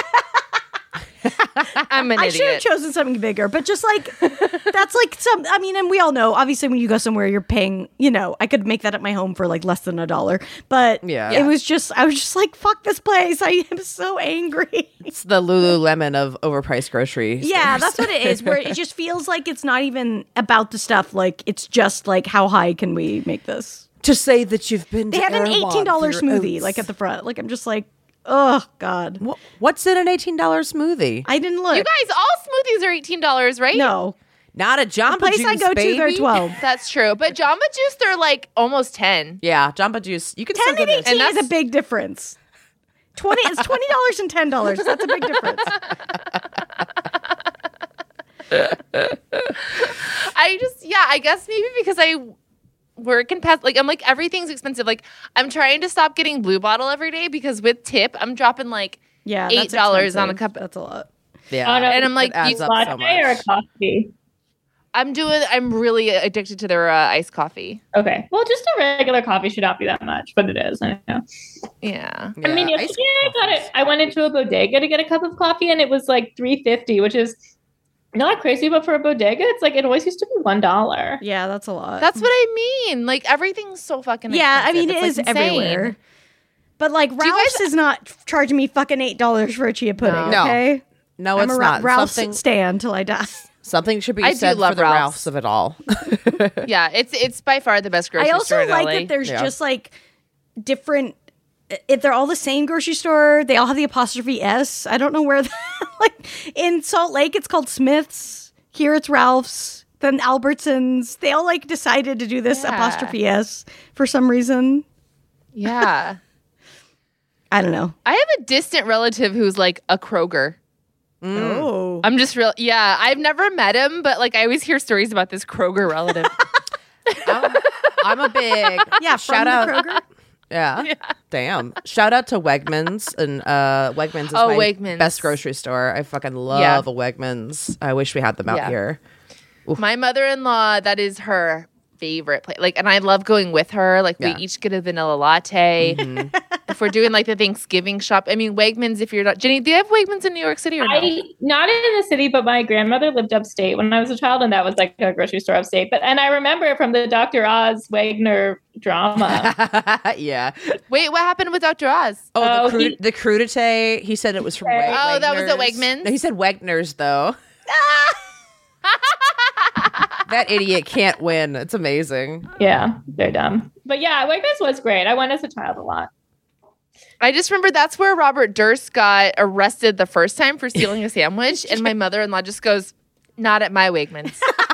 I'm an I should have idiot. chosen something bigger, but just like that's like some. I mean, and we all know, obviously, when you go somewhere, you're paying. You know, I could make that at my home for like less than a dollar, but Yeah. it was just. I was just like, "Fuck this place!" I am so angry. It's the Lululemon of overpriced grocery. Yeah, stores. that's what it is. Where it just feels like it's not even about the stuff. Like it's just like, how high can we make this? to say that you've been. They to had an Erewhon eighteen dollar for your smoothie, oats. like at the front. Like I'm just like, oh god, Wha- What's in an eighteen dollar smoothie? I didn't look. You guys, all smoothies are eighteen dollars, right? no, Not a Jamba the place Juice, I go baby. to, they're twelve. That's true. But Jamba Juice, they're like almost ten. Yeah, Jamba Juice. You can Ten still and get it. eighteen And is a that's- big difference. Twenty, it's twenty dollars and ten dollars. That's a big difference. I just, yeah, I guess maybe because I work and pass, like, I'm like, everything's expensive. Like, I'm trying to stop getting Blue Bottle every day because with tip, I'm dropping like Yeah, eight that's dollars on a expensive. cup. That's a lot. Yeah, Oh, no, And I'm like, it adds you up so latte or a much. coffee? I'm doing. I'm really addicted to their uh, iced coffee. Okay. Well, just a regular coffee should not be that much, but it is. I know. Yeah. I mean, Yeah, yesterday iced I got coffees. it. I went into a bodega to get a cup of coffee, and it was like three fifty, which is not crazy, but for a bodega, it's like it always used to be one dollar. Yeah, that's a lot. That's what I mean. Like everything's so fucking. yeah, I expensive. mean, it It's, is like, insane. everywhere. But like you Ralph's guys- is not charging me fucking eight dollars for a chia pudding. No. Okay, No, I'm it's a Ra- not. Ralph's Something stand till I die. something should be I do said love for the Ralph's. Ralphs of it all. Yeah, it's it's by far the best grocery I store also in like L A. that there's Yeah. just like different. If they're all the same grocery store, they all have the apostrophe S. I don't know where. The, like in Salt Lake, it's called Smith's. Here, it's Ralph's. Then Albertsons. They all like decided to do this Yeah. apostrophe S for some reason. Yeah. I don't know. I have a distant relative who's like a Kroger. Oh, I'm just real. Yeah, I've never met him, but like I always hear stories about this Kroger relative. I'm, I'm a big yeah. From shout the out. Kroger. Yeah. Damn. Shout out to Wegmans. And uh Wegmans is Oh, my Wegmans. best grocery store. I fucking love Yeah. a Wegmans. I wish we had them out Yeah. here. My mother-in-law, that is her favorite place. Like, and I love going with her. Like, Yeah. we each get a vanilla latte. Mm-hmm. If we're doing like the Thanksgiving shop, I mean, Wegmans. If you're not, Jenny, do you have Wegmans in New York City or no? I not in the city, but my grandmother lived upstate when I was a child, and that was like a grocery store upstate. But and I remember it from the Doctor Oz Wagner drama. yeah. Wait, what happened with Doctor Oz? Oh, Oh, the, cru- he- the crudité. He said it was from Oh, Weg- that was at Wegner's. Wegmans? No, he said Wegner's, though. That idiot can't win. It's amazing. Yeah, they're dumb. But yeah, Wegmans was great. I went as a child a lot. I just remember that's where Robert Durst got arrested the first time for stealing a sandwich, and my mother-in-law just goes, "Not at my Wegmans."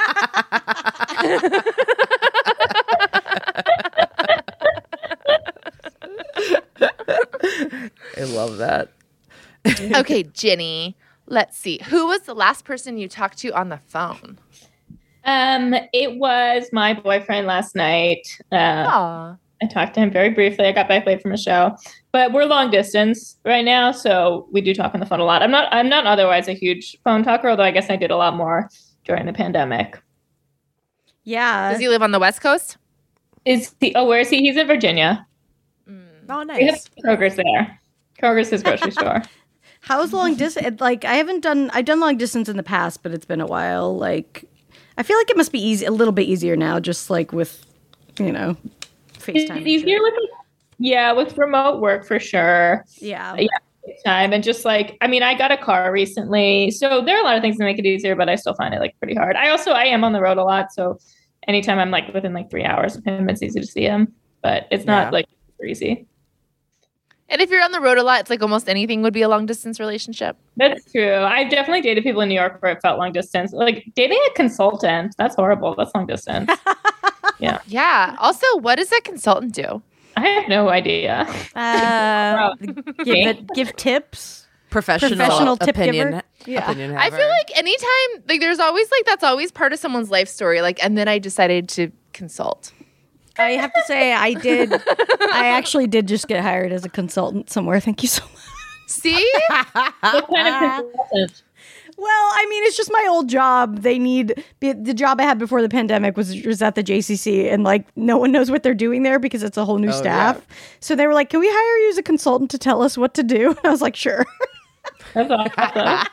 I love that. Okay, Jenny. Let's see. Who was the last person you talked to on the phone? Um, it was my boyfriend last night. Uh, Aw. I talked to him very briefly. I got back late from a show, but we're long distance right now, so we do talk on the phone a lot. I'm not. I'm not otherwise a huge phone talker, although I guess I did a lot more during the pandemic. Yeah. Does he live on the West Coast? Is he? Oh, where is he? He's in Virginia. Oh, We have nice. Kroger's there. Kroger's his grocery store. How's long distance? Like, I haven't done. I've done long distance in the past, but it's been a while. Like, I feel like it must be easy, a little bit easier now, just like with, you know, FaceTime. It's and easier shit. with, yeah, with remote work for sure. Yeah. Yeah, time and just like, I mean, I got a car recently, so there are a lot of things that make it easier, but I still find it like pretty hard. I also I am on the road a lot, so anytime I'm like within like three hours of him, it's easy to see him, but it's not Yeah. like super easy. And if you're on the road a lot, it's like almost anything would be a long distance relationship. That's true. I've definitely dated people in New York where it felt long distance. Like dating a consultant, that's horrible. That's long distance. Yeah. Also, what does that consultant do? I have no idea. Uh, give it, give tips. Professional, Professional tip opinion. giver. Yeah. opinion I feel haver. like anytime, like, there's always like that's always part of someone's life story. Like, and then I decided to consult. I have to say, I did. I actually did just get hired as a consultant somewhere. Thank you so much. See? What kind of consultant? Well, I mean, it's just my old job. They need the the job I had before the pandemic was was at the J C C, and like no one knows what they're doing there because it's a whole new Oh, staff. So they were like, "Can we hire you as a consultant to tell us what to do?" I was like, "Sure." That's awesome.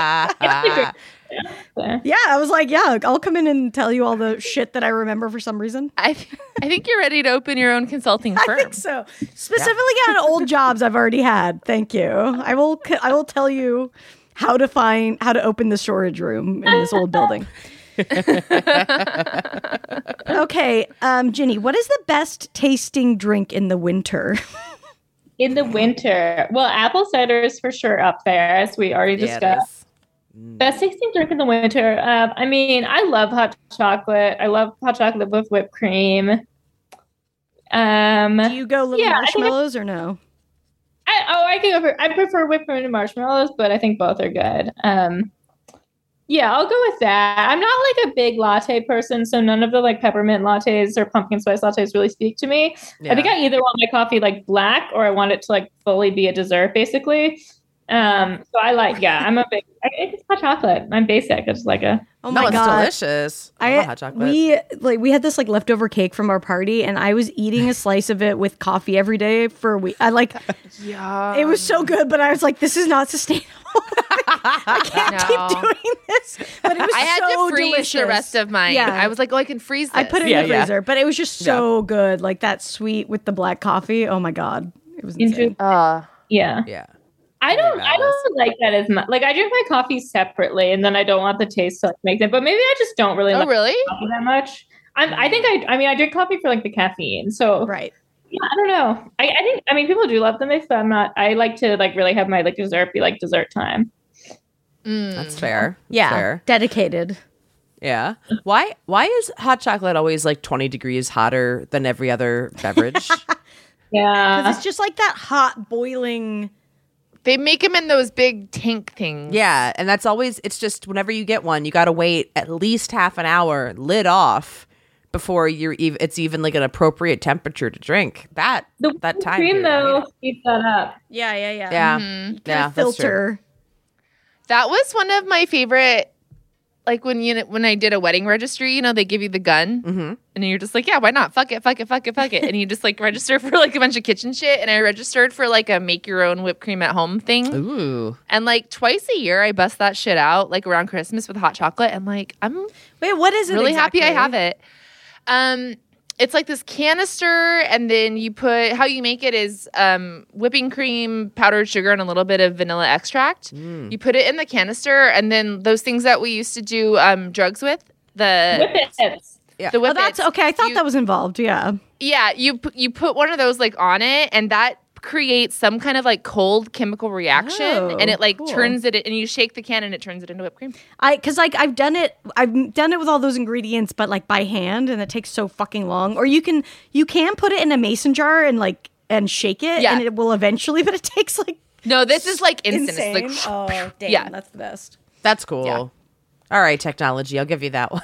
Yeah. Yeah, I was like, "Yeah, I'll come in and tell you all the shit that I remember for some reason." I th- I think you're ready to open your own consulting firm. I think so. Specifically on old jobs I've already had. Thank you. I will. I will tell you how to find how to open the storage room in this old building. Okay, um, Ginny, what is the best tasting drink in the winter? In the winter, well, apple cider is for sure up there, as we already Yeah, it discussed. is. Best tasting drink in the winter. Um, I mean, I love hot chocolate. I love hot chocolate with whipped cream. Um, Do you go little Yeah, I think marshmallows or no? I, oh, I can go for. I prefer whipped cream to marshmallows, but I think both are good. Um, yeah, I'll go with that. I'm not like a big latte person, so none of the like peppermint lattes or pumpkin spice lattes really speak to me. Yeah. I think I either want my coffee like black or I want it to like fully be a dessert, basically. Um, so I like, yeah, I'm a big, I, it's hot chocolate. I'm basic. It's like a, Oh no, my it's god. delicious. I, I love hot chocolate. we like we had this like leftover cake from our party, and I was eating a slice of it with coffee every day for a week. I like, Yeah. it was so good, but I was like, this is not sustainable. I can't No. keep doing this. But it was I had so to freeze delicious. the rest of mine. Yeah. I was like, oh, I can freeze this. I put it Yeah, in the yeah. freezer, but it was just so good. Like that sweet with the black coffee. Oh my god, it was insane. Interesting. Uh, yeah. yeah. I don't, Very I don't like that as much. Like I drink my coffee separately, and then I don't want the taste to like, make it. But maybe I just don't really oh, like really? coffee that much. I'm, I think I, I mean, I drink coffee for like the caffeine. So Right. yeah, I don't know. I, I think, I mean, people do love the mix, but I'm not. I like to like really have my like dessert be like dessert time. Mm. That's fair. Yeah. Fair. Dedicated. Yeah. Why why is hot chocolate always like twenty degrees hotter than every other beverage? Yeah. Because it's just like that hot boiling. They make them in those big tank things. Yeah, and that's always it's just whenever you get one, you got to wait at least half an hour lid off before you're even it's even like an appropriate temperature to drink. That the that time cream period, I hate though it. speeds that up. Yeah, yeah, yeah. Yeah. Mhm. Yeah, that's true. Filter. That was one of my favorite. Like when you when I did a wedding registry, you know, they give you the gun, Mm-hmm. and you're just like, yeah, why not? Fuck it, fuck it, fuck it, fuck it, and you just like register for like a bunch of kitchen shit. And I registered for like a make your own whipped cream at home thing, Ooh. and like twice a year I bust that shit out, like around Christmas with hot chocolate. And like I'm Wait, what is it? really happy I exactly? have it. Um, it's like this canister, and then you put how you make it is um, whipping cream, powdered sugar, and a little bit of vanilla extract. Mm. You put it in the canister, and then those things that we used to do um, drugs with the Whippets. Yeah. the Oh, that's whippets. okay. I thought You- that was involved. Yeah. Yeah, you pu- you put one of those like on it, and that creates some kind of like cold chemical reaction, Oh, and it like cool. turns it, and you shake the can, and it turns it into whipped cream. I because like I've done it. I've done it with all those ingredients, but like by hand, and it takes so fucking long. Or you can you can put it in a mason jar and like and shake it, Yeah. and it will eventually. But it takes like No, this is like instant. insane. It's like oh damn, yeah. that's the best. That's cool. Yeah. All right, technology. I'll give you that one.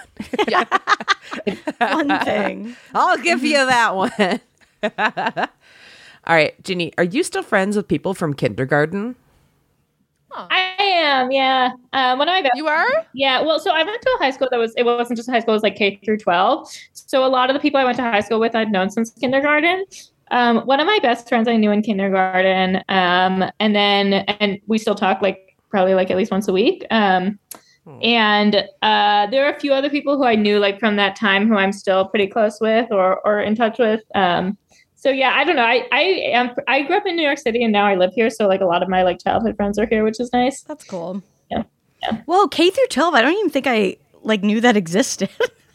One thing. I'll give you that one. All right, Ginny, are you still friends with people from kindergarten? I am, yeah. Um, one of my best You are? Yeah, well, so I went to a high school that was, it wasn't just a high school, it was like K through twelve. So a lot of the people I went to high school with, I'd known since kindergarten. Um, one of my best friends I knew in kindergarten. Um, and then, and we still talk like probably like at least once a week. Um, and uh, there are a few other people who I knew like from that time who I'm still pretty close with or, or in touch with. Um, so yeah, I don't know. I, I am, I grew up in New York City and now I live here. So like a lot of my like childhood friends are here, which is nice. That's cool. Yeah. Yeah. Well, K through twelve. I don't even think I like knew that existed.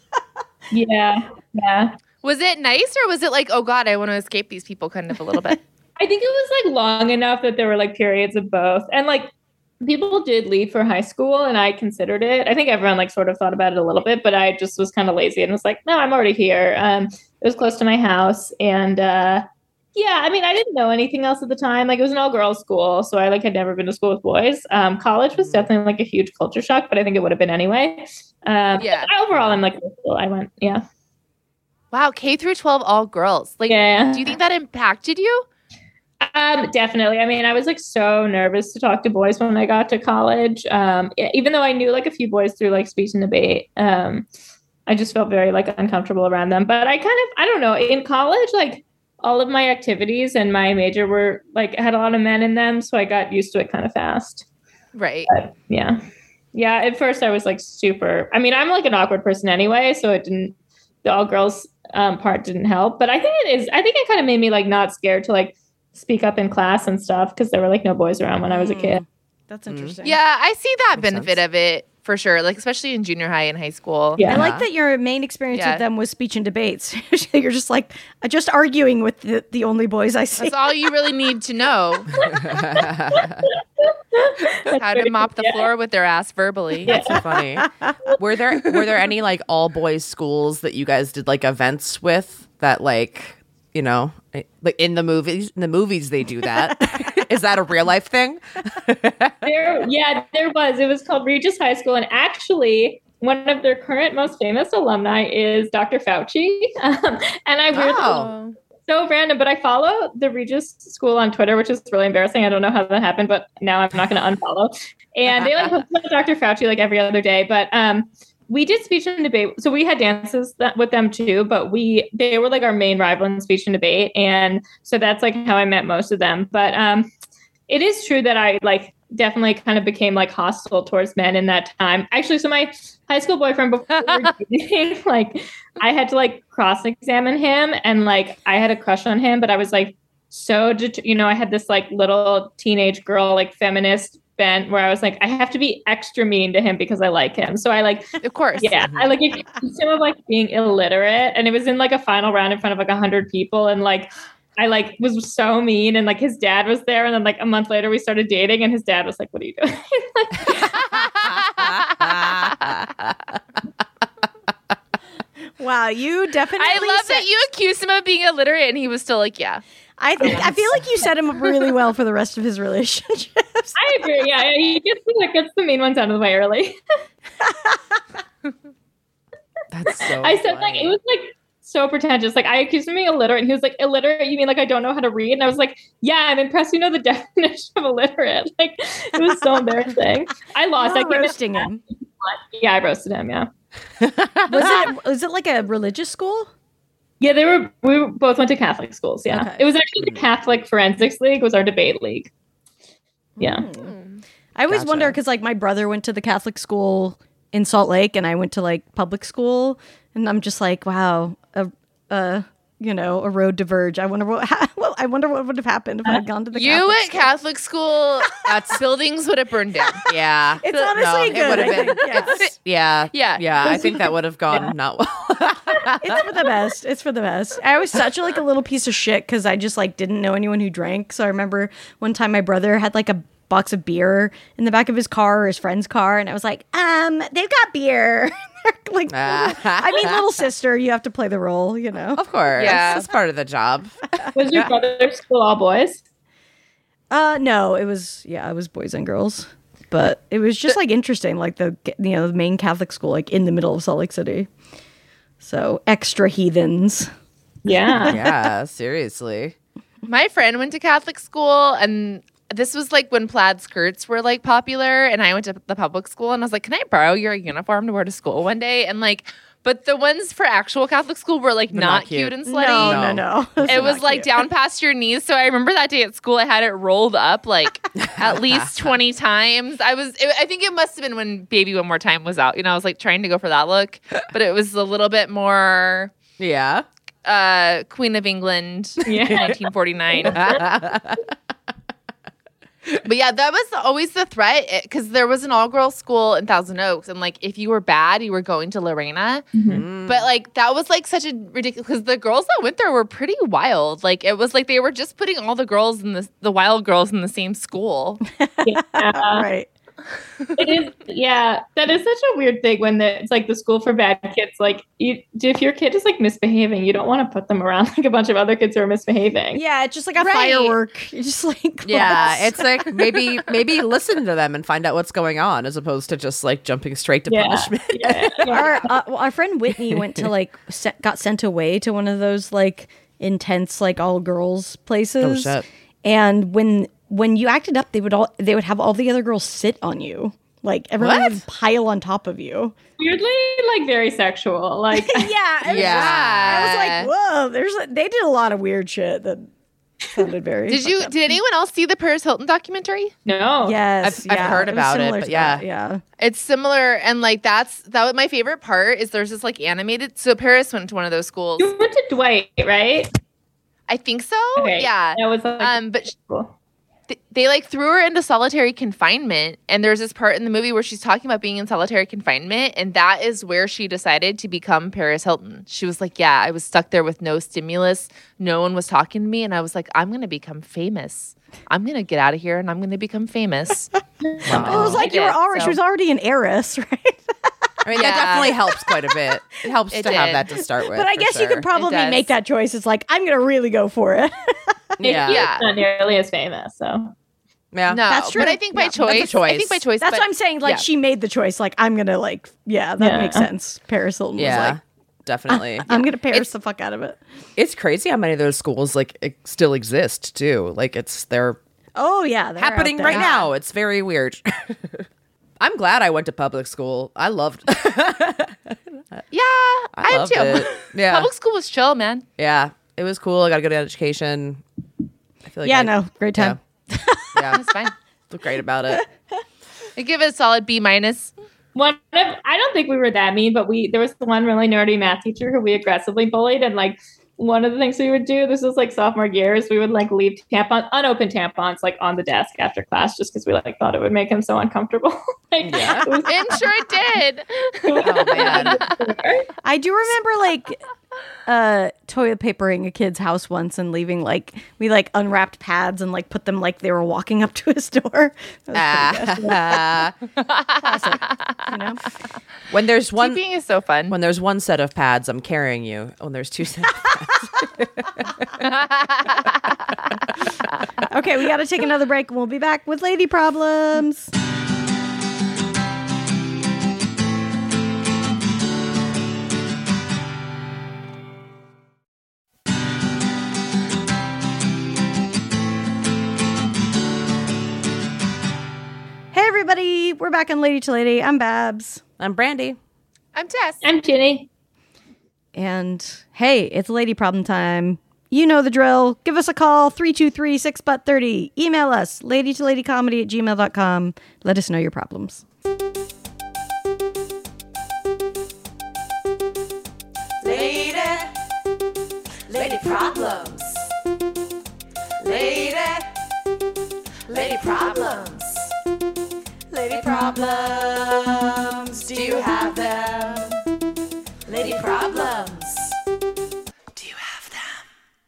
Yeah. Yeah. Was it nice, or was it like, oh god, I want to escape these people, kind of a little bit? I think it was like long enough that there were like periods of both. And like people did leave for high school and I considered it. I think everyone like sort of thought about it a little bit, but I just was kind of lazy and was like, no, I'm already here. Um, it was close to my house. And uh, yeah, I mean, I didn't know anything else at the time. Like it was an all girls school. So I like had never been to school with boys. Um, college was definitely like a huge culture shock, but I think it would have been anyway. Um, Yeah. but overall, I'm like, I went, yeah. Wow, K through twelve, all girls. Like, Yeah. do you think that impacted you? Um, definitely. I mean, I was like so nervous to talk to boys when I got to college. Um, e- even though I knew like a few boys through like speech and debate, um, I just felt very like uncomfortable around them. But I kind of, I don't know, in college, like all of my activities and my major were like had a lot of men in them, so I got used to it kind of fast. Right. But yeah, yeah. At first, I was like super. I mean, I'm like an awkward person anyway, so it didn't. The all girls um, part didn't help. But I think it is. I think it kind of made me like not scared to like speak up in class and stuff because there were like no boys around when I was a kid. That's interesting. Yeah, I see that Makes benefit sense. of it for sure. Like, especially in junior high and high school. Yeah. I like that your main experience Yeah. with them was speech and debates. You're just like just arguing with the, the only boys I see. That's all you really need to know. How to mop the floor with their ass verbally. That's so funny. Were there were there any like all boys schools that you guys did like events with that like you know like in the movies in the movies they do that? Is that a real life thing? There, yeah, there was. It was called Regis High School, and actually, one of their current most famous alumni is Doctor Fauci. Um, and I weirdly, Oh. so random, but I follow the Regis School on Twitter, which is really embarrassing. I don't know how that happened, but now I'm not going to unfollow. And they like post about Doctor Fauci like every other day. But um, we did speech and debate. So we had dances that, with them too, but we they were like our main rival in speech and debate. And so that's like how I met most of them. But um, it is true that I like definitely kind of became like hostile towards men in that time. Actually, so my high school boyfriend before we were dating, like I had to like cross-examine him and like I had a crush on him, but I was like so, det- you know, I had this like little teenage girl, like feminist bent where I was like, I have to be extra mean to him because I like him. So I like, Of course. yeah, I like accused him of like being illiterate, and it was in like a final round in front of like a hundred people, and like I like was so mean, and like his dad was there, and then like a month later we started dating, and his dad was like, "What are you doing?" Wow, you definitely. I love set- that you accused him of being illiterate and he was still like, yeah. I think I feel like you set him up really well for the rest of his relationships. I agree. Yeah, he gets like gets the mean ones out of the way early. That's so I said like it was like so pretentious. Like I accused him of being illiterate, and he was like, "Illiterate? You mean like I don't know how to read?" And I was like, "Yeah, I'm impressed. You know the definition of illiterate." Like it was so embarrassing. I lost. You're I gave it- roasting him. Yeah, I roasted him. Yeah. Was it was it like a religious school? Yeah, they were. We were, both went to Catholic schools. Yeah, Okay. it was actually the Catholic Forensics League was our debate league. Yeah, I always Gotcha. wonder because like my brother went to the Catholic school in Salt Lake, and I went to like public school, and I'm just like, wow, a, a you know, a road diverge. I wonder what well, I wonder what would have happened if I had gone to the You Catholic at school. Catholic school, That's buildings would have burned down. yeah. It's honestly it good. would have I been. think, yes. it's- yeah, Yeah. yeah. I think that would have gone not well. It's for the best. It's for the best. I was such a, like a little piece of shit because I just like didn't know anyone who drank. So I remember one time my brother had like a box of beer in the back of his car or his friend's car, and I was like, um, they've got beer. Like, I mean, little sister, you have to play the role, you know. Of course, Yeah. that's part of the job. was your brother's school all boys? Uh, no, it was yeah, it was boys and girls, but it was just like interesting, like the you know the main Catholic school, like in the middle of Salt Lake City. So extra heathens. Yeah. Yeah, seriously. My friend went to Catholic school, and this was like when plaid skirts were like popular, and I went to the public school, and I was like, can I borrow your uniform to wear to school one day? And like, but the ones for actual Catholic school were like They're not, not cute. cute. and No, slutty. no, no. Those It are was not like cute. down past your knees. So I remember that day at school, I had it rolled up like at least twenty times. I was, it, I think it must have been when Baby One More Time was out. You know, I was like trying to go for that look, but it was a little bit more Yeah. uh, Queen of England, Yeah. nineteen forty-nine. But yeah, that was always the threat because there was an all-girls school in Thousand Oaks, and like if you were bad, you were going to Lorena. Mm. But like that was like such a ridiculous because the girls that went there were pretty wild. Like it was like they were just putting all the girls in the the wild girls in the same school. Yeah. right. It is, yeah. That is such a weird thing when the, it's like the school for bad kids. Like, you, if your kid is like misbehaving, you don't want to put them around like a bunch of other kids who are misbehaving. Yeah, it's just like a Right. firework. You just like Yeah, let's- it's like maybe maybe listen to them and find out what's going on as opposed to just like jumping straight to Yeah. punishment. Yeah. Yeah. our uh, well, our friend Whitney went to like se- got sent away to one of those like intense like all girls places. Oh, shit. And when when you acted up, they would all they would have all the other girls sit on you. Like everyone What? would pile on top of you. Weirdly, like very sexual. Like, yeah, it was Yeah. just- I was like, whoa, there's a, they did a lot of weird shit that sounded very. Did you? Did anyone else see the Paris Hilton documentary? no. Yes, I've- I've yeah, heard was about it, similar but to yeah. that, yeah. It's similar, and like that's that. Was my favorite part is there's this like animated. So Paris went to one of those schools. You went to Dwight, right? I think so. Okay. Yeah. That was like, Um, but sh- cool. th- they like threw her into solitary confinement, and there's this part in the movie where she's talking about being in solitary confinement, and that is where she decided to become Paris Hilton. She was like, "Yeah, I was stuck there with no stimulus, no one was talking to me, and I was like, I'm gonna become famous. I'm gonna get out of here, and I'm gonna become famous." It was like I you were did, already. She so- was already an heiress, right? I mean, Yeah. that definitely helps quite a bit. It helps It to have did. that to start with. But I for guess you sure. could probably does. make that choice. It's like I'm gonna really go for it. Yeah. Yeah. Not nearly as famous. So Yeah. No, That's true. but I think by Yeah, that's a choice, I choice. think by choice. That's but, what I'm saying. Like yeah. she made the choice. Like I'm gonna like yeah, that Yeah. makes sense. Paris Hilton Yeah. was like definitely. I'm gonna Paris the fuck out of it. It's crazy how many of those schools like e- still exist too. Like it's they're Oh yeah, they're happening out there. right now. It's very weird. I'm glad I went to public school. I loved. Yeah, I, am loved too. it. Yeah. Public school was chill, man. Yeah, it was cool. I got a good education. I feel like Yeah, I- no, great time. Yeah, yeah. It's fine. feel great about it. I give it a solid B minus. One of, I don't think we were that mean, but we there was the one really nerdy math teacher who we aggressively bullied, and like one of the things we would do, this was like sophomore years, we would like leave tampons, unopened tampons, like on the desk after class, just because we like thought it would make him so uncomfortable. like, Yeah. it was- And sure it did. Oh man, I do remember like uh toilet papering a kid's house once and leaving like we like unwrapped pads and like put them like they were walking up to his door. That was pretty good. Ah. Classic, you know? when there's one TPing is so fun. when there's one set of pads, I'm carrying you. When there's two sets. Of Okay, we got to take another break and we'll be back with lady problems. Hey everybody, we're back on Lady to Lady. I'm Babs. I'm Brandy. I'm Tess. I'm Ginny. And hey, it's lady problem time. You know the drill. Give us a call, three two three, six but thirty. Email us, lady to lady comedy at gmail dot com. Let us know your problems. Lady, lady problems. Lady, lady problems. Lady problems. Do you have them? Lady problems. Do you have them?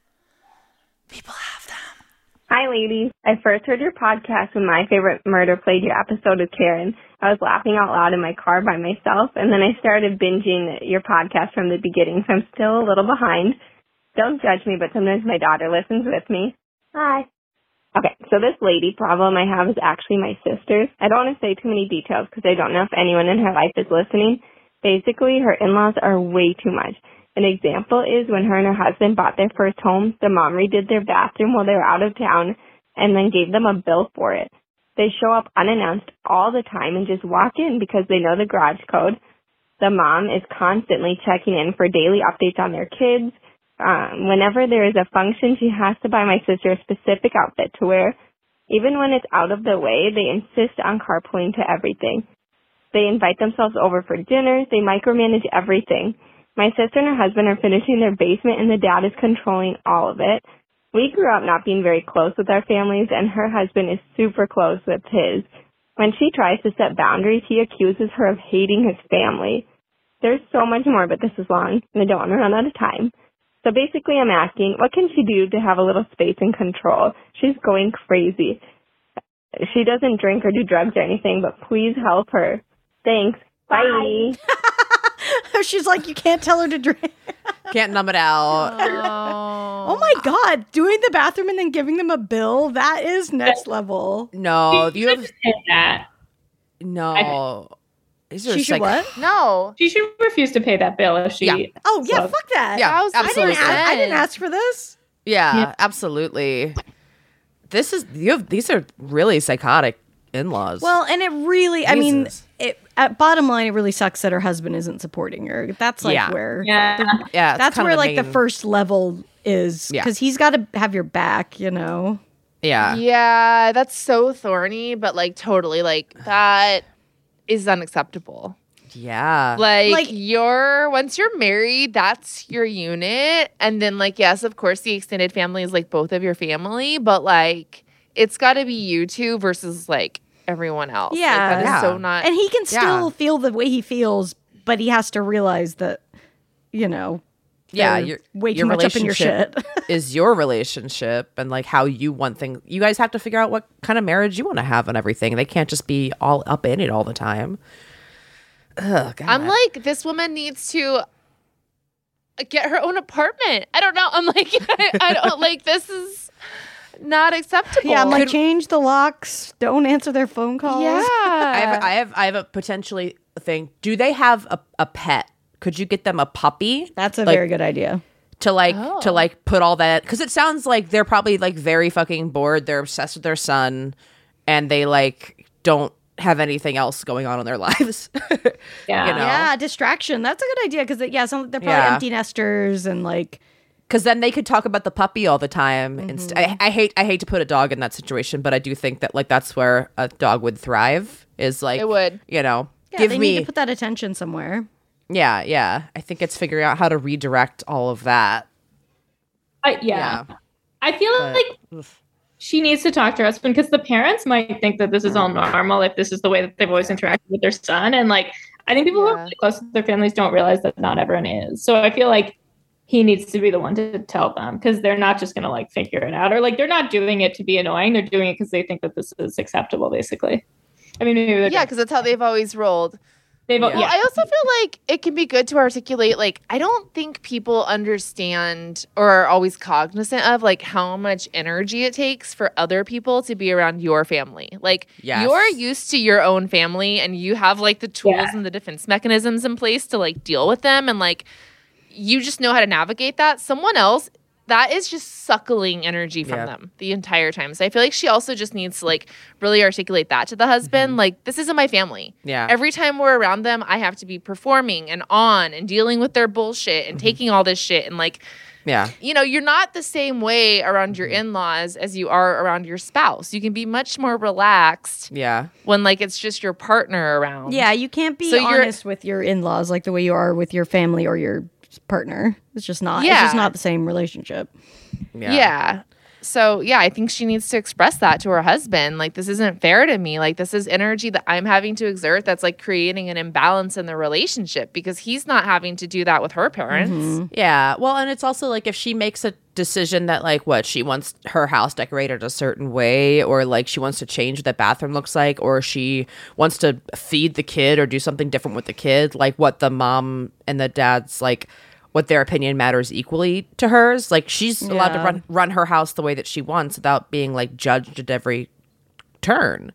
People have them. Hi, ladies. I first heard your podcast when my favorite murder played your episode with Karen. I was laughing out loud in my car by myself, and then I started binging your podcast from the beginning, so I'm still a little behind. Don't judge me, but sometimes my daughter listens with me. Hi. Okay, so this lady problem I have is actually my sister's. I don't want to say too many details because I don't know if anyone in her life is listening. Basically, her in-laws are way too much. An example is when her and her husband bought their first home, the mom redid their bathroom while they were out of town and then gave them a bill for it. They show up unannounced all the time and just walk in because they know the garage code. The mom is constantly checking in for daily updates on their kids. Um, whenever there is a function, she has to buy my sister a specific outfit to wear. Even when it's out of the way, they insist on carpooling to everything. They invite themselves over for dinners. They micromanage everything. My sister and her husband are finishing their basement, and the dad is controlling all of it. We grew up not being very close with our families, and her husband is super close with his. When she tries to set boundaries, he accuses her of hating his family. There's so much more, but this is long, and I don't want to run out of time. So basically, I'm asking, what can she do to have a little space and control? She's going crazy. She doesn't drink or do drugs or anything, but please help her. Thanks. Bye. She's like, you can't tell her to drink. Can't numb it out. Oh my God, doing the bathroom and then giving them a bill, that is next level. No, you have Say that. no. These are She should psych- what? No. She should refuse to pay that bill if she. Yeah. Oh yeah, So- fuck that. Yeah, Thousand I didn't, absolutely. ask, I didn't ask for this. Yeah, Yeah. absolutely. This is you have these are really psychotic in-laws. Well, and it really, I mean, Jesus. it, at bottom line, it really sucks that her husband isn't supporting her. That's like Yeah. where, Yeah. yeah, it's that's kind where of like the main- first level is, Yeah. because he's got to have your back, you know. Yeah. Yeah, that's so thorny, but like totally, like that is unacceptable. Yeah. Like, Like- you're once you're married, that's your unit, and then like yes, of course, the extended family is like both of your family, but like it's got to be you two versus like everyone else. Like, Yeah. that is Yeah. so not. And he can still Yeah. feel the way he feels, but he has to realize that, you know, yeah, they're your way too your much up in your relationship shit. is your relationship and like how you want things. You guys have to figure out what kind of marriage you want to have and everything. They can't just be all up in it all the time. Ugh, God. I'm like, this woman needs to get her own apartment. I don't know. I'm like, I, I don't like this is not acceptable. Yeah, I'm like, change the locks. Don't answer their phone calls. yeah. I have, I have, I have a potentially thing. Do they have a, a pet? could you get them a puppy? That's a Like, very good idea. to like Oh. to like put all that, because it sounds like they're probably like very fucking bored. They're obsessed with their son, and they like don't have anything else going on in their lives. Yeah. You know? Yeah, distraction. That's a good idea because yeah, some they're probably Yeah. empty nesters and like Because then they could talk about the puppy all the time. Mm-hmm. Inst- I, I hate I hate to put a dog in that situation, but I do think that like that's where a dog would thrive. Is like It would. you know yeah, give they me need to put that attention somewhere. yeah yeah. I think it's figuring out how to redirect all of that. I, yeah. I feel But- like she needs to talk to her husband because the parents might think that this is all normal if this is the way that they've always interacted with their son. And like, I think people who Yeah. are really close to their families don't realize that not everyone is. So I feel like he needs to be the one to tell them because they're not just going to like figure it out or like they're not doing it to be annoying. They're doing it because they think that this is acceptable, basically. I mean, maybe they're Yeah, because that's how they've always rolled. they've, Yeah. yeah. Well, I also feel like it can be good to articulate. Like, I don't think people understand or are always cognizant of like how much energy it takes for other people to be around your family. Like, Yes. you're used to your own family and you have like the tools Yeah. and the defense mechanisms in place to like deal with them. And like, you just know how to navigate that. Someone else, that is just suckling energy from Yeah. them the entire time. So I feel like she also just needs to like really articulate that to the husband. Like, this isn't my family. Yeah. Every time we're around them, I have to be performing and on and dealing with their bullshit and taking all this shit. And like, Yeah. you know, you're not the same way around your in-laws as you are around your spouse. You can be much more relaxed Yeah. when like it's just your partner around. Yeah, you can't be So you're- honest with your in-laws like the way you are with your family or your partner. It's just not. It's Yeah. just not the same relationship. Yeah. Yeah. So, yeah, I think she needs to express that to her husband. Like, this isn't fair to me. Like, this is energy that I'm having to exert that's like creating an imbalance in the relationship because he's not having to do that with her parents. Yeah. Well, and it's also like if she makes a decision that like what she wants her house decorated a certain way or like she wants to change what the bathroom looks like or she wants to feed the kid or do something different with the kid, like what the mom and the dad's like what their opinion matters equally to hers. Like she's allowed to Yeah. run run her house the way that she wants without being like judged at every turn.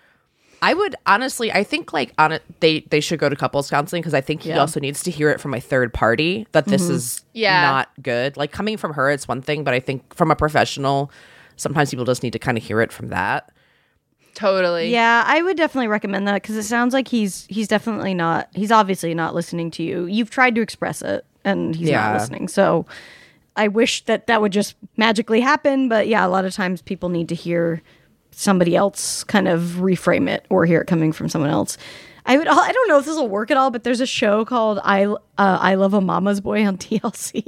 I would honestly, I think like on it, they they should go to couples counseling because I think he Yeah. also needs to hear it from a third party that this is Yeah. not good. Like coming from her, it's one thing, but I think from a professional, sometimes people just need to kind of hear it from that. Totally. Yeah, I would definitely recommend that because it sounds like he's he's definitely not. He's obviously not listening to you. You've tried to express it, and he's Yeah. not listening. So, I wish that that would just magically happen. But yeah, a lot of times people need to hear somebody else kind of reframe it or hear it coming from someone else. I would. I don't know if this will work at all, but there's a show called I uh, I Love a Mama's Boy on T L C.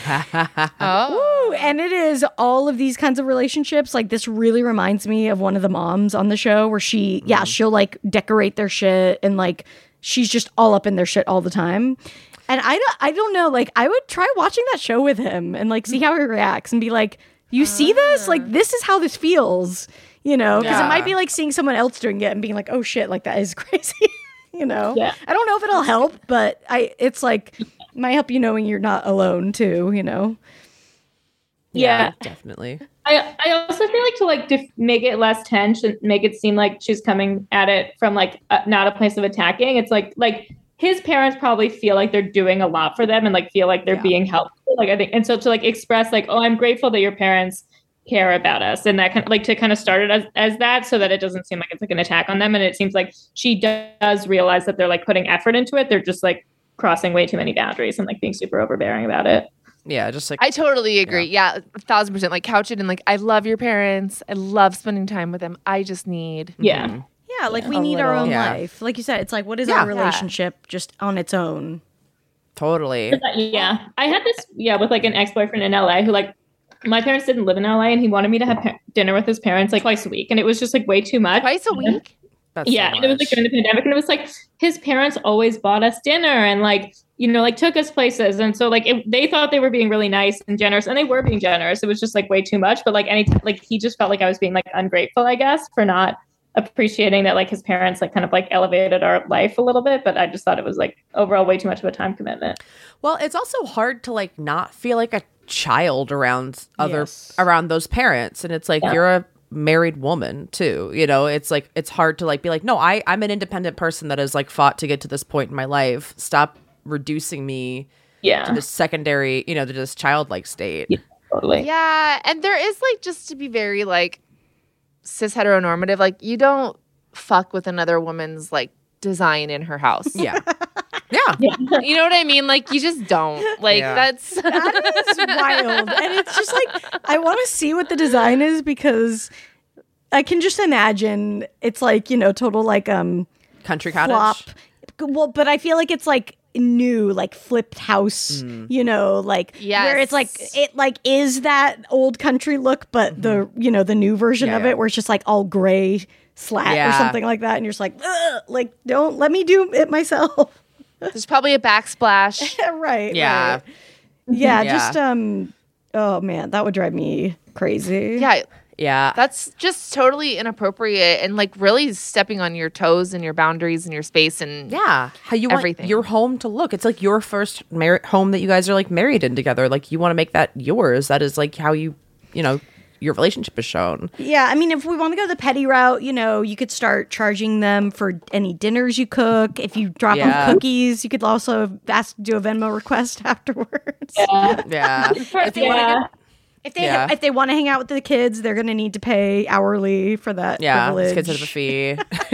Oh. Woo! And it is all of these kinds of relationships. Like this really reminds me of one of the moms on the show where she, yeah, she'll like decorate their shit and like she's just all up in their shit all the time. And I don't, I don't know. Like I would try watching that show with him and like see how he reacts and be like, "You see this? Like this is how this feels." You know, because Yeah. it might be like seeing someone else doing it and being like, "Oh shit, like that is crazy." You know, Yeah. I don't know if it'll help, but I, it's like might help you knowing you're not alone too. You know. Yeah. Definitely. I, I also feel like to like dif- make it less tense and make it seem like she's coming at it from like a, not a place of attacking. It's like like his parents probably feel like they're doing a lot for them and like feel like they're Yeah. being helpful. Like I think, and so to like express like, oh, I'm grateful that your parents care about us, and that kind of like to kind of start it as as that, so that it doesn't seem like it's like an attack on them. And it seems like she does realize that they're like putting effort into it. They're just like crossing way too many boundaries and like being super overbearing about it. Yeah. Just like I totally agree. Yeah, a thousand percent. Like couch it and like, I love your parents. I love spending time with them. I just need. Yeah. Mhm. Yeah, like we A need our little. own Yeah. life. Like you said, it's like what is Yeah. our relationship just on its own? Totally. Yeah. I had this, yeah, with like an ex-boyfriend in L A who like, my parents didn't live in L A and he wanted me to have pa- dinner with his parents like twice a week. And it was just like way too much. Twice a week? That's Yeah. so And it was like much. during the pandemic. And it was like his parents always bought us dinner and like, you know, like took us places. And so like it, they thought they were being really nice and generous and they were being generous. It was just like way too much. But like any, like he just felt like I was being like ungrateful, I guess, for not appreciating that like his parents like kind of like elevated our life a little bit. But I just thought it was like overall way too much of a time commitment. Well, it's also hard to like not feel like a child around other Yes. around those parents, and it's like Yeah. you're a married woman too. You know, it's like it's hard to like be like, no, I I'm an independent person that has like fought to get to this point in my life. Stop reducing me Yeah. to this secondary, you know, to this childlike state. Yeah. Totally. Yeah, and there is like, just to be very like cis heteronormative, like you don't fuck with another woman's like design in her house. Yeah. Yeah. You know what I mean? Like you just don't. Like Yeah. that's That is wild. And it's just like, I want to see what the design is because I can just imagine it's like, you know, total like um Country cottage. flop. Well, but I feel like it's like new, like flipped house, Mm. you know, like where it's like, Yes. it like is that old country look, but the, you know, the new version Mm-hmm. Yeah, of yeah. it where it's just like all gray slat or Yeah. something like that. And you're just like, ugh, like, don't let me do it myself. there's probably a backsplash. right. Yeah. right. Yeah. Yeah. Just, um, oh man, that would drive me crazy. Yeah, Yeah. that's just totally inappropriate and like really stepping on your toes and your boundaries and your space and Yeah, how you want Everything. your home to look. It's like your first mar- home that you guys are like married in together. Like you want to make that yours. That is like how you, you know, your relationship is shown. Yeah, I mean, if we want to go the petty route, you know, you could start charging them for any dinners you cook. If you drop Yeah. them cookies, you could also ask do a Venmo request afterwards. Yeah. Yeah, If you wanna Yeah. get- If they Yeah. if they want to hang out with the kids, they're going to need to pay hourly for that yeah. privilege. These kids have a fee.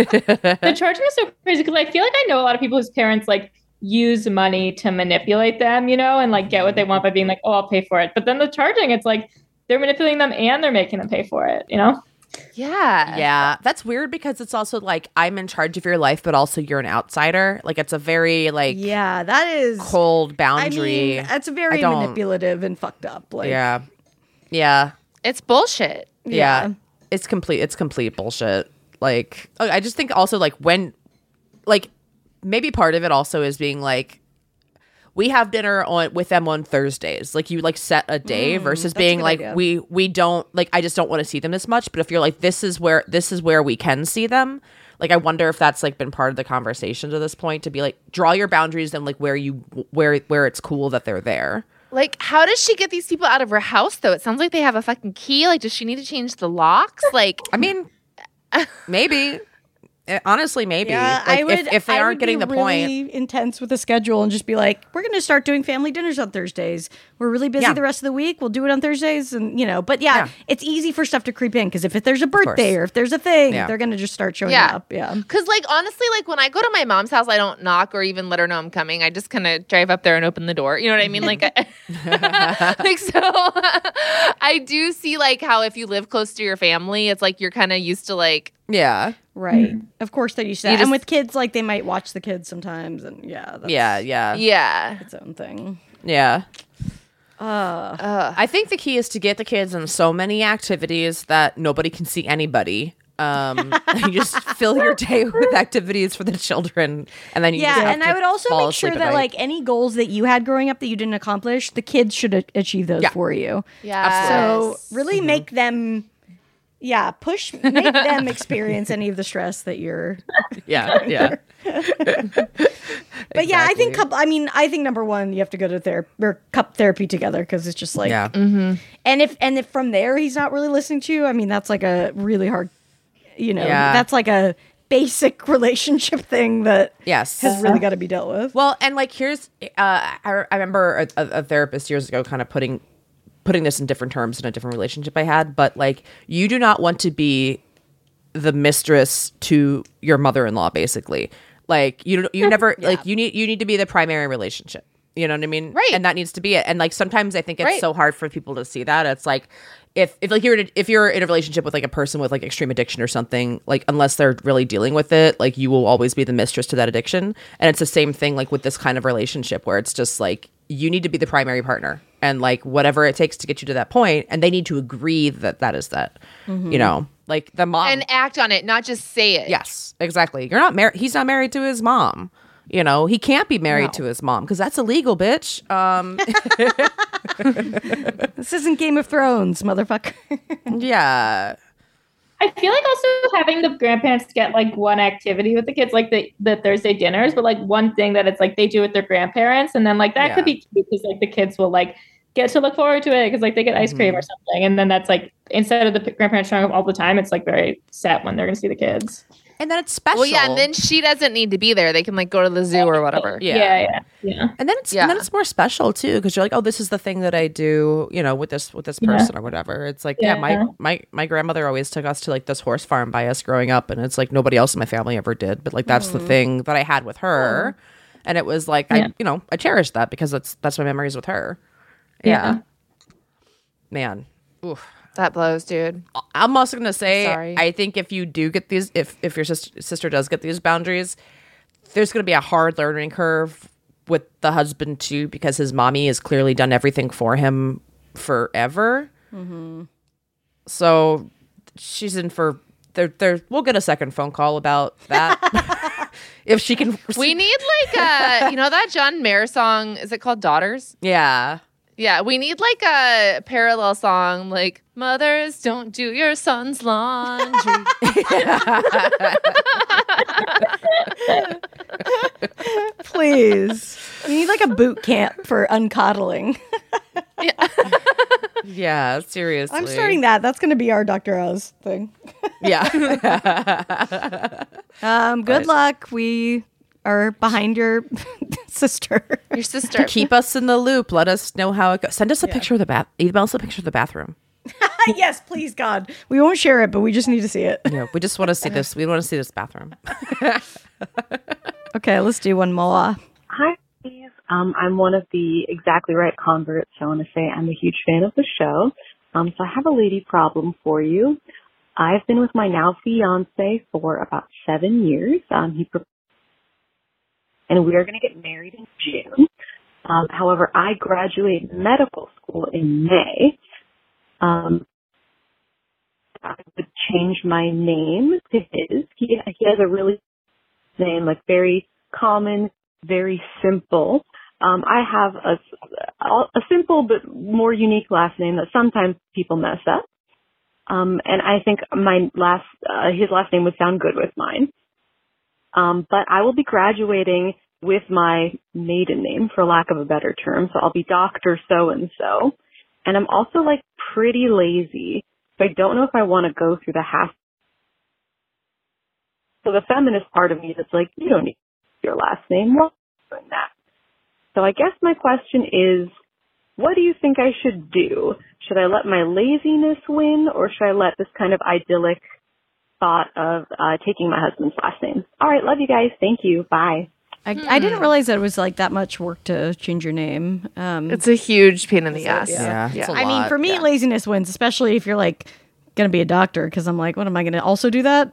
The charging is so crazy because I feel like I know a lot of people whose parents like use money to manipulate them, you know, and like get what they want by being like, oh, I'll pay for it. But then the charging, it's like they're manipulating them and they're making them pay for it, you know? yeah. Yeah, that's weird because it's also like I'm in charge of your life, but also you're an outsider. Like it's a very like Yeah, that is cold I boundary. mean, that's very I don't- manipulative and fucked up. Like, yeah, yeah, It's bullshit. yeah, It's complete. It's complete bullshit. Like oh, I just think also like when, like maybe part of it also is being like. We have dinner on with them on Thursdays. Like you like set a day versus that's a being good like idea. we we don't like I just don't want to see them this much. But if you're like this is where this is where we can see them, like I wonder if that's like been part of the conversation to this point to be like draw your boundaries and like where you where where it's cool that they're there. Like, how does she get these people out of her house though? It sounds like they have a fucking key. Like, does she need to change the locks? Like, I mean, maybe Eh, honestly maybe Yeah, like, I would. if, if they I aren't would getting be the point. really intense with the schedule and just be like, we're going to start doing family dinners on Thursdays. We're really busy Yeah. the rest of the week. We'll do it on Thursdays, and you know. But yeah, Yeah. it's easy for stuff to creep in because if, if there's a birthday course. or if there's a thing, Yeah. they're going to just start showing Yeah. up. Yeah. Cause like honestly, like when I go to my mom's house, I don't knock or even let her know I'm coming. I just kind of drive up there and open the door. You know what I mean? Like, I- like so, I do see like how if you live close to your family, it's like you're kind of used to like Yeah, Right. Of course they're used to that. You just- and with kids, like they might watch the kids sometimes, and yeah, that's yeah, yeah, yeah. its own thing. yeah. Uh, I think the key is to get the kids in so many activities that nobody can see anybody. Um, you just fill your day with activities for the children, and then you just yeah, have and to I would also fall make sure asleep that at night. like any goals that you had growing up that you didn't accomplish, the kids should a- achieve those Yeah. for you. Yeah. So really make them, yeah, push, make them experience any of the stress that you're. yeah, yeah. But yeah, I think Exactly. couple. I mean, I think number one, you have to go to therapy or cup therapy together because it's just like, Yeah. and if and if from there he's not really listening to you, I mean, that's like a really hard, you know, Yeah. that's like a basic relationship thing that Yes. has really got to be dealt with. Well, and like here's, uh, I, I remember a, a, a therapist years ago kind of putting putting this in different terms in a different relationship I had, but like you do not want to be the mistress to your mother-in-law, basically. Like you, you never like you need you need to be the primary relationship. You know what I mean? Right. And that needs to be it. And like sometimes I think it's Right. so hard for people to see that. It's like if if like you're in a, if you're in a relationship with like a person with like extreme addiction or something, like unless they're really dealing with it, like you will always be the mistress to that addiction. And it's the same thing like with this kind of relationship where it's just like you need to be the primary partner and like whatever it takes to get you to that point, and they need to agree that that is that. You know, like the mom And act on it, not just say it. Yes, exactly. You're not married. He's not married to his mom. You know, he can't be married No. to his mom because that's illegal, bitch. Um, This isn't Game of Thrones, motherfucker. yeah, I feel like also having the grandparents get like one activity with the kids, like the, the Thursday dinners, but like one thing that it's like they do with their grandparents. And then like that Yeah. could be cute because like the kids will like get to look forward to it because like they get ice cream Mm-hmm. or something. And then that's like instead of the p- grandparents showing up all the time, it's like very set when they're going to see the kids. And then it's special. Well, yeah, and then she doesn't need to be there. They can like go to the zoo or whatever. Yeah. Yeah, yeah, yeah. And then it's Yeah. and then it's more special too, because you're like, oh, this is the thing that I do, you know, with this with this person or whatever. It's like, yeah, Yeah. my my my grandmother always took us to like this horse farm by us growing up, and it's like nobody else in my family ever did, but like that's the thing that I had with her, and it was like Yeah. I, you know, I cherished that because that's that's my memories with her. Yeah, Yeah. man. Oof. That blows, dude. I'm also gonna say, Sorry. I think if you do get these, if if your sister sister does get these boundaries, there's gonna be a hard learning curve with the husband too, because his mommy has clearly done everything for him forever. Mm-hmm. So she's in for there. There, we'll get a second phone call about that if she can. We need like a, you know, that John Mayer song. Is it called Daughters? yeah. Yeah, we need like a parallel song, like "Mothers, don't do your son's laundry." Please. We need like a boot camp for uncoddling. Yeah, seriously. I'm starting that. That's going to be our Doctor Oz thing. Yeah. Um, good luck. We are behind your sister. Your sister. Keep us in the loop. Let us know how it goes. Send us a picture of the bath. Email us a picture of the bathroom. Yes, please, God. We won't share it, but we just need to see it. Yeah, we just want to see this. We want to see this bathroom. Okay, let's do one more. Hi, Steve. Um, I'm one of the Exactly Right converts. So I want to say I'm a huge fan of the show. Um, so I have a lady problem for you. I've been with my now fiance for about seven years. Um, he pro- and we are going to get married in June. Um, however, I graduate medical school in May. Um, I would change my name to his. He he has a really name, like very common, very simple. Um, I have a, a simple but more unique last name that sometimes people mess up. Um, and I think my last, uh, his last name would sound good with mine. Um, but I will be graduating with my maiden name, for lack of a better term. So I'll be Doctor So-and-so. And I'm also like pretty lazy. So I don't know if I want to go through the half. So the feminist part of me that's like, you don't need your last name. Well, doing that. So I guess my question is, what do you think I should do? Should I let my laziness win, or should I let this kind of idyllic thought of uh, taking my husband's last name? All right, love you guys. Thank you. Bye. I, I didn't realize that it was like that much work to change your name. Um, It's a huge pain in the ass. Yeah. It's a I mean, lot. for me, laziness wins, especially if you're like going to be a doctor, because I'm like, what am I going to also do that?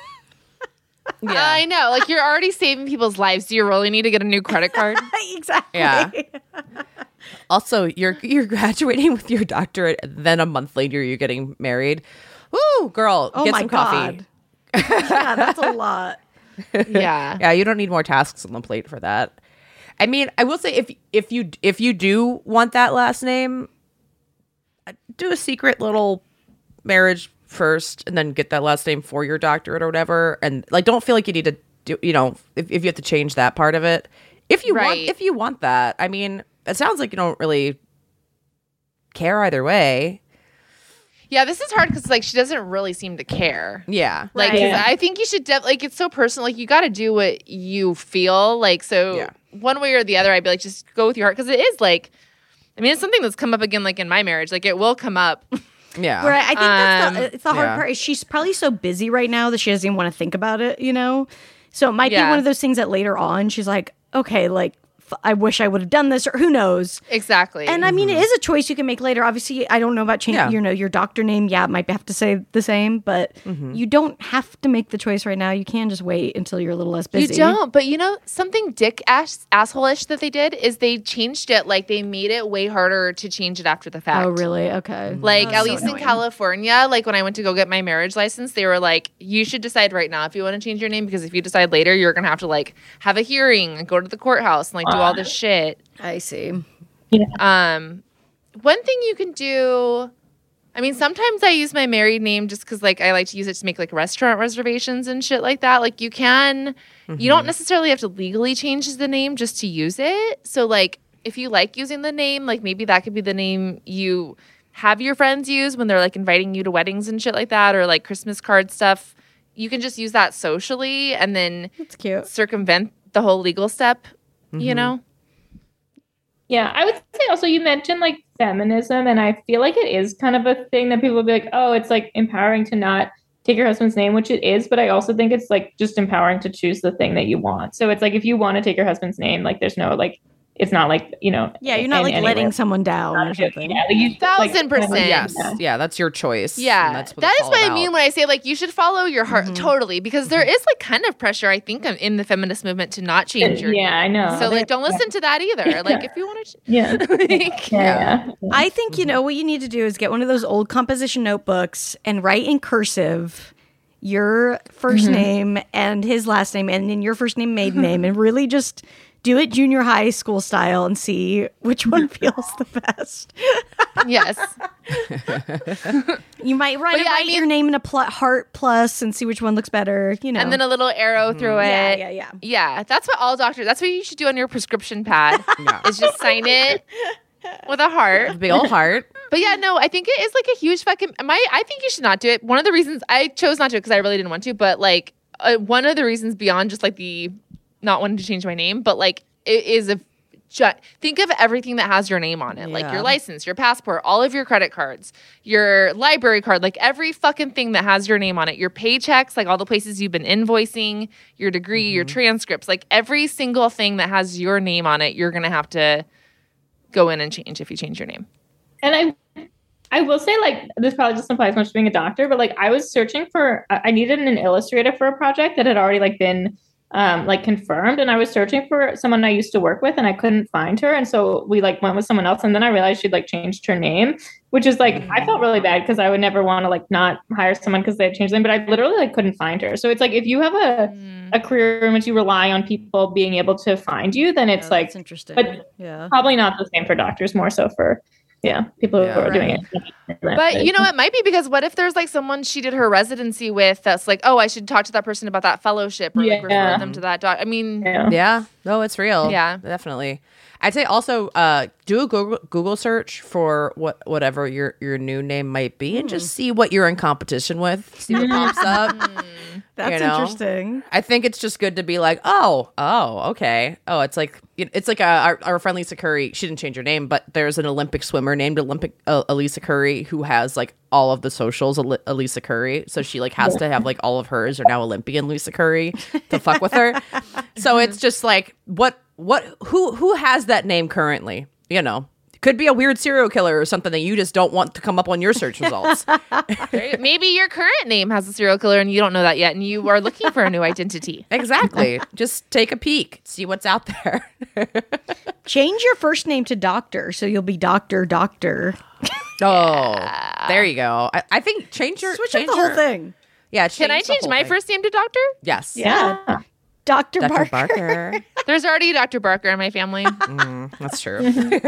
Yeah. I know. Like, you're already saving people's lives. Do you really need to get a new credit card? Exactly. Yeah. Also, you're you're graduating with your doctorate, and then a month later you're getting married. Woo, girl, Oh get my some coffee. God. Yeah, that's a lot. Yeah. Yeah, you don't need more tasks on the plate for that. I mean, I will say if if you if you do want that last name, uh, do a secret little marriage first, and then get that last name for your doctorate or whatever. And like, don't feel like you need to do. You know, if if you have to change that part of it, if you want, Right. if you want that. I mean, it sounds like you don't really care either way. Yeah, this is hard because, like, she doesn't really seem to care. Yeah. Like, Right. 'cause I think you should definitely, like, it's so personal. Like, you got to do what you feel. Like, so Yeah. one way or the other, I'd be like, just go with your heart. Because it is, like, I mean, it's something that's come up again, like, in my marriage. Like, it will come up. Yeah. Where I, I think that's Um, the, it's the hard yeah. part. Is she's probably so busy right now that she doesn't even want to think about it, you know? So it might Yeah. be one of those things that later on she's like, okay, like, f- I wish I would have done this, or who knows? Exactly. And I mean, it is a choice you can make later. Obviously, I don't know about changing, Yeah. you know, your doctor name. Yeah, it might have to say the same, but you don't have to make the choice right now. You can just wait until you're a little less busy. You don't, but you know something dick ass asshole-ish that they did is they changed it. Like, they made it way harder to change it after the fact. Oh, really? Okay. Like, That's at so least in annoying. California, like when I went to go get my marriage license, they were like, you should decide right now if you want to change your name, because if you decide later, you're going to have to like have a hearing and go to the courthouse and like do all this shit. I see. Um, one thing you can do, I mean, sometimes I use my married name just because like I like to use it to make like restaurant reservations and shit like that. Like, you can, you don't necessarily have to legally change the name just to use it. So like, if you like using the name, like maybe that could be the name you have your friends use when they're like inviting you to weddings and shit like that, or like Christmas card stuff. you can just use that socially and then That's cute. circumvent the whole legal step, you Mhm. know? Yeah, I would say also you mentioned like feminism, and I feel like it is kind of a thing that people will be like, oh, it's like empowering to not take your husband's name, which it is, but I also think it's like just empowering to choose the thing that you want. So it's like if you want to take your husband's name, like there's no like it's not like, you know, Yeah, you're not in like any letting way. someone down or something. Yeah, like, you, Thousand like, percent. Yes. Yeah. Yeah, that's your choice. Yeah, and that's what that it's is all what I about. mean when I say like you should follow your heart Mhm. totally, because there is like kind of pressure I think in the feminist movement to not change your Yeah, I know. So like don't Yeah. listen to that either. Like if you want to, Yeah. like, Yeah. yeah. I think, you know, what you need to do is get one of those old composition notebooks and write in cursive your 1st Mm-hmm. name and his last name and then your first name, maiden name, and really just do it junior high school style and see which one feels the best. yes. You might write, But yeah, I write mean- your name in a pl- heart plus and see which one looks better, you know. And then a little arrow through yeah, it. yeah, yeah. Yeah, that's what all doctors. That's what you should do on your prescription pad. Yeah. Is just sign it with a heart. Big old heart. But yeah, no, I think it is like a huge fucking. My, I think you should not do it. One of the reasons I chose not to because I really didn't want to, but like uh, one of the reasons beyond just like the not wanting to change my name, but like it is a. Ju- think of everything that has your name on it, like Yeah. your license, your passport, all of your credit cards, your library card, like every fucking thing that has your name on it, your paychecks, like all the places you've been invoicing, your degree, your transcripts, like every single thing that has your name on it, you're gonna have to go in and change if you change your name. And I I will say, like, this probably just applies much to being a doctor, but like I was searching for I I needed an illustrator for a project that had already like been um like confirmed, and I was searching for someone I used to work with and I couldn't find her, and so we like went with someone else, and then I realized she'd like changed her name, which is like I felt really bad because I would never want to like not hire someone because they had changed them, but I literally like couldn't find her. So it's like if you have a a career in which you rely on people being able to find you, then it's Yeah, like that's interesting. but- yeah. probably not the same for doctors, more so for yeah people Yeah. who are doing Right. it. But you know, it might be because what if there's like someone she did her residency with that's like, oh, I should talk to that person about that fellowship or like refer Yeah. them to that doc. I mean, Yeah. Yeah. No, it's real. Yeah. Definitely. I'd say also uh, do a Google, Google search for what whatever your, your new name might be and just see what you're in competition with. See what pops up. That's you know? interesting. I think it's just good to be like, oh, oh, okay. Oh, it's like it's like a, our, our friend Lisa Curry. She didn't change her name, but there's an Olympic swimmer named Olympic uh, Elisa Curry who has like all of the socials. Eli- Elisa Curry, so she like has to have like all of hers are now Olympian Lisa Curry to fuck with her. So it's just like what what who who has that name currently? You know. Could be a weird serial killer or something that you just don't want to come up on your search results. maybe your current name has a serial killer and you don't know that yet, and you are looking for a new identity. Exactly. Just take a peek, see what's out there. Change your first name to Doctor, so you'll be Doctor Doctor. Oh, there you go. I, I think change your Switch up change the whole your- thing. Yeah, Can I the change whole my thing. first name to Doctor? Yes. Yeah. Doctor Doctor Barker. Barker. There's already a Doctor Barker in my family. Mm, that's true.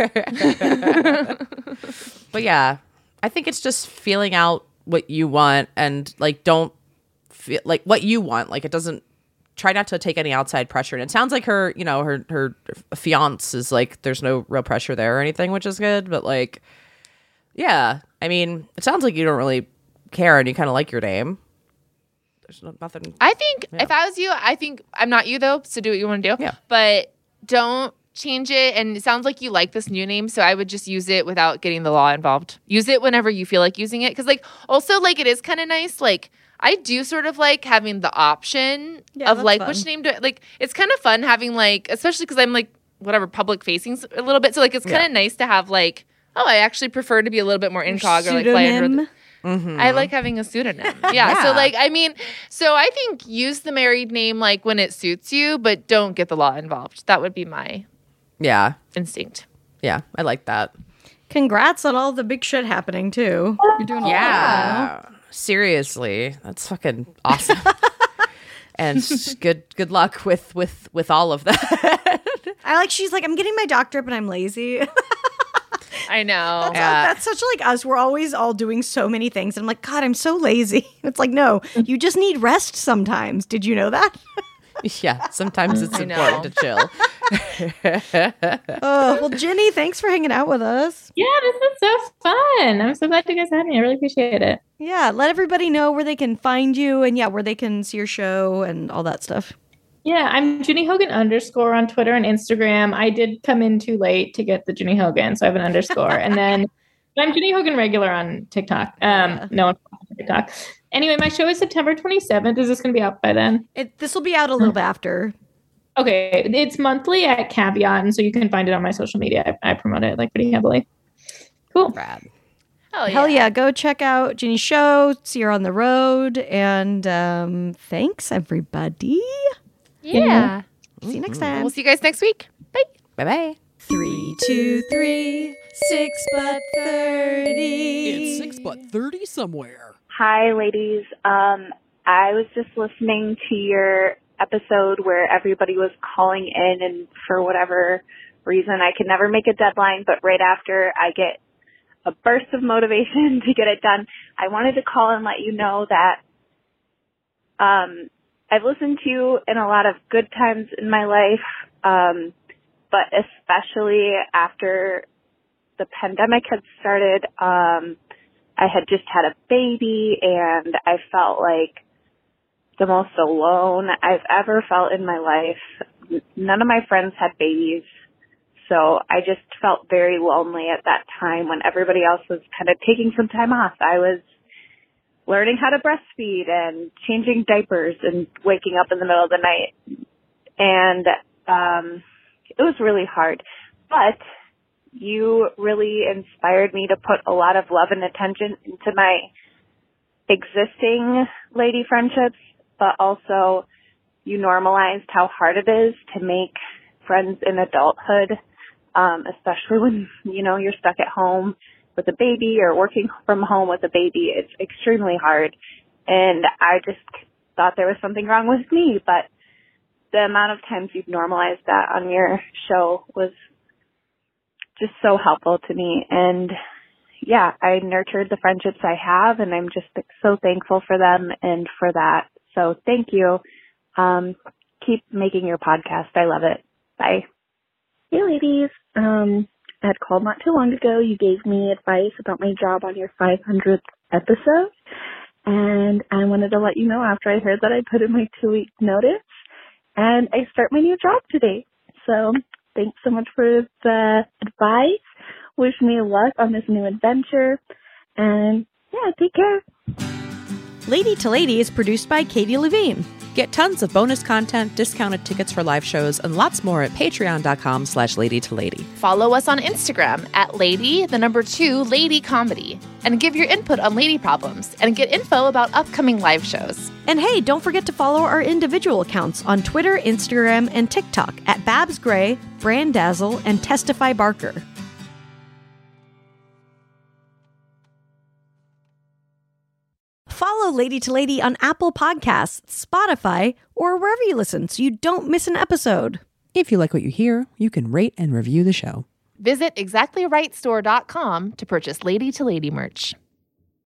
But yeah, I think it's just feeling out what you want and like don't feel like what you want. Like it doesn't try not to take any outside pressure. And it sounds like her, you know, her her fiance is like there's no real pressure there or anything, which is good. But like, yeah, I mean, it sounds like you don't really care and you kind of like your name. There's no, nothing. I think Yeah. if I was you, I think I'm not you though, so do what you want to do. Yeah. But don't change it. And it sounds like you like this new name, so I would just use it without getting the law involved. Use it whenever you feel like using it, because like also like it is kind of nice. Like I do sort of like having the option Yeah, of that's like fun. which name to like. It's kind of fun having like, especially because I'm like whatever public facing s- a little bit. So like it's kind of nice to have like, oh, I actually prefer to be a little bit more incog or like fly under the- Pseudonym. Mm-hmm. I like having a pseudonym. Yeah, Yeah. So like, I mean, so I think use the married name like when it suits you, but don't get the law involved. That would be my Yeah. instinct. Yeah. I like that. Congrats on all the big shit happening too. You're doing a lot. Yeah. Seriously. That's fucking awesome. And s- good good luck with with with all of that. I like. She's like, I'm getting my doctorate, but I'm lazy. I know. Yeah. That's such like us. We're always all doing so many things. And I'm like, God, I'm so lazy. It's like, no, you just need rest sometimes. Did you know that? Yeah, sometimes it's I important to chill. Oh, well, Jenny, thanks for hanging out with us. Yeah, this was so fun. I'm so glad you guys had me. I really appreciate it. Yeah, let everybody know where they can find you and yeah, where they can see your show and all that stuff. Yeah, I'm Ginny Hogan underscore on Twitter and Instagram. I did come in too late to get the Ginny Hogan, so I have an underscore. And then I'm Ginny Hogan regular on TikTok. Um, yeah. No one on TikTok. Anyway, my show is September twenty-seventh. Is this going to be out by then? It, this will be out a little bit after. Okay, it's monthly at Caveat, and so you can find it on my social media. I, I promote it like pretty heavily. Cool. Rad. Hell yeah. Hell yeah. Go check out Ginny's show, see her on the road, and um, thanks, everybody. Yeah. See you next time. We'll see you guys next week. Bye. Bye-bye. Three, two, three, six but thirty. It's six but thirty somewhere. Hi, ladies. Um, I was just listening to your episode where everybody was calling in, and for whatever reason, I could never make a deadline, but right after I get a burst of motivation to get it done, I wanted to call and let you know that um, I've listened to you in a lot of good times in my life, um, but especially after the pandemic had started. Um, I had just had a baby, and I felt like the most alone I've ever felt in my life. None of my friends had babies, so I just felt very lonely at that time when everybody else was kind of taking some time off. I was learning how to breastfeed and changing diapers and waking up in the middle of the night. And um, it was really hard. But you really inspired me to put a lot of love and attention into my existing lady friendships, but also you normalized how hard it is to make friends in adulthood, um, especially when, you know, you're stuck at home with a baby or working from home with a baby. It's extremely hard. And I just thought there was something wrong with me, but the amount of times you've normalized that on your show was just so helpful to me. And yeah, I nurtured the friendships I have, and I'm just so thankful for them and for that. So thank you. Um, keep making your podcast. I love it. Bye. Hey, ladies. Um, I had called not too long ago. You gave me advice about my job on your five hundredth episode, and I wanted to let you know after I heard that I put in my two-week notice, and I start my new job today. So thanks so much for the advice. Wish me luck on this new adventure, and yeah, take care. Lady to Lady is produced by Katie Levine. Get tons of bonus content, discounted tickets for live shows, and lots more at patreon.com slash lady to lady. Follow us on Instagram at lady, the number two, lady comedy. And give your input on lady problems and get info about upcoming live shows. And hey, don't forget to follow our individual accounts on Twitter, Instagram, and TikTok at Babs Gray, Brandazzle, and Testify Barker. Follow Lady to Lady on Apple Podcasts, Spotify, or wherever you listen so you don't miss an episode. If you like what you hear, you can rate and review the show. Visit exactly right store dot com to purchase Lady to Lady merch.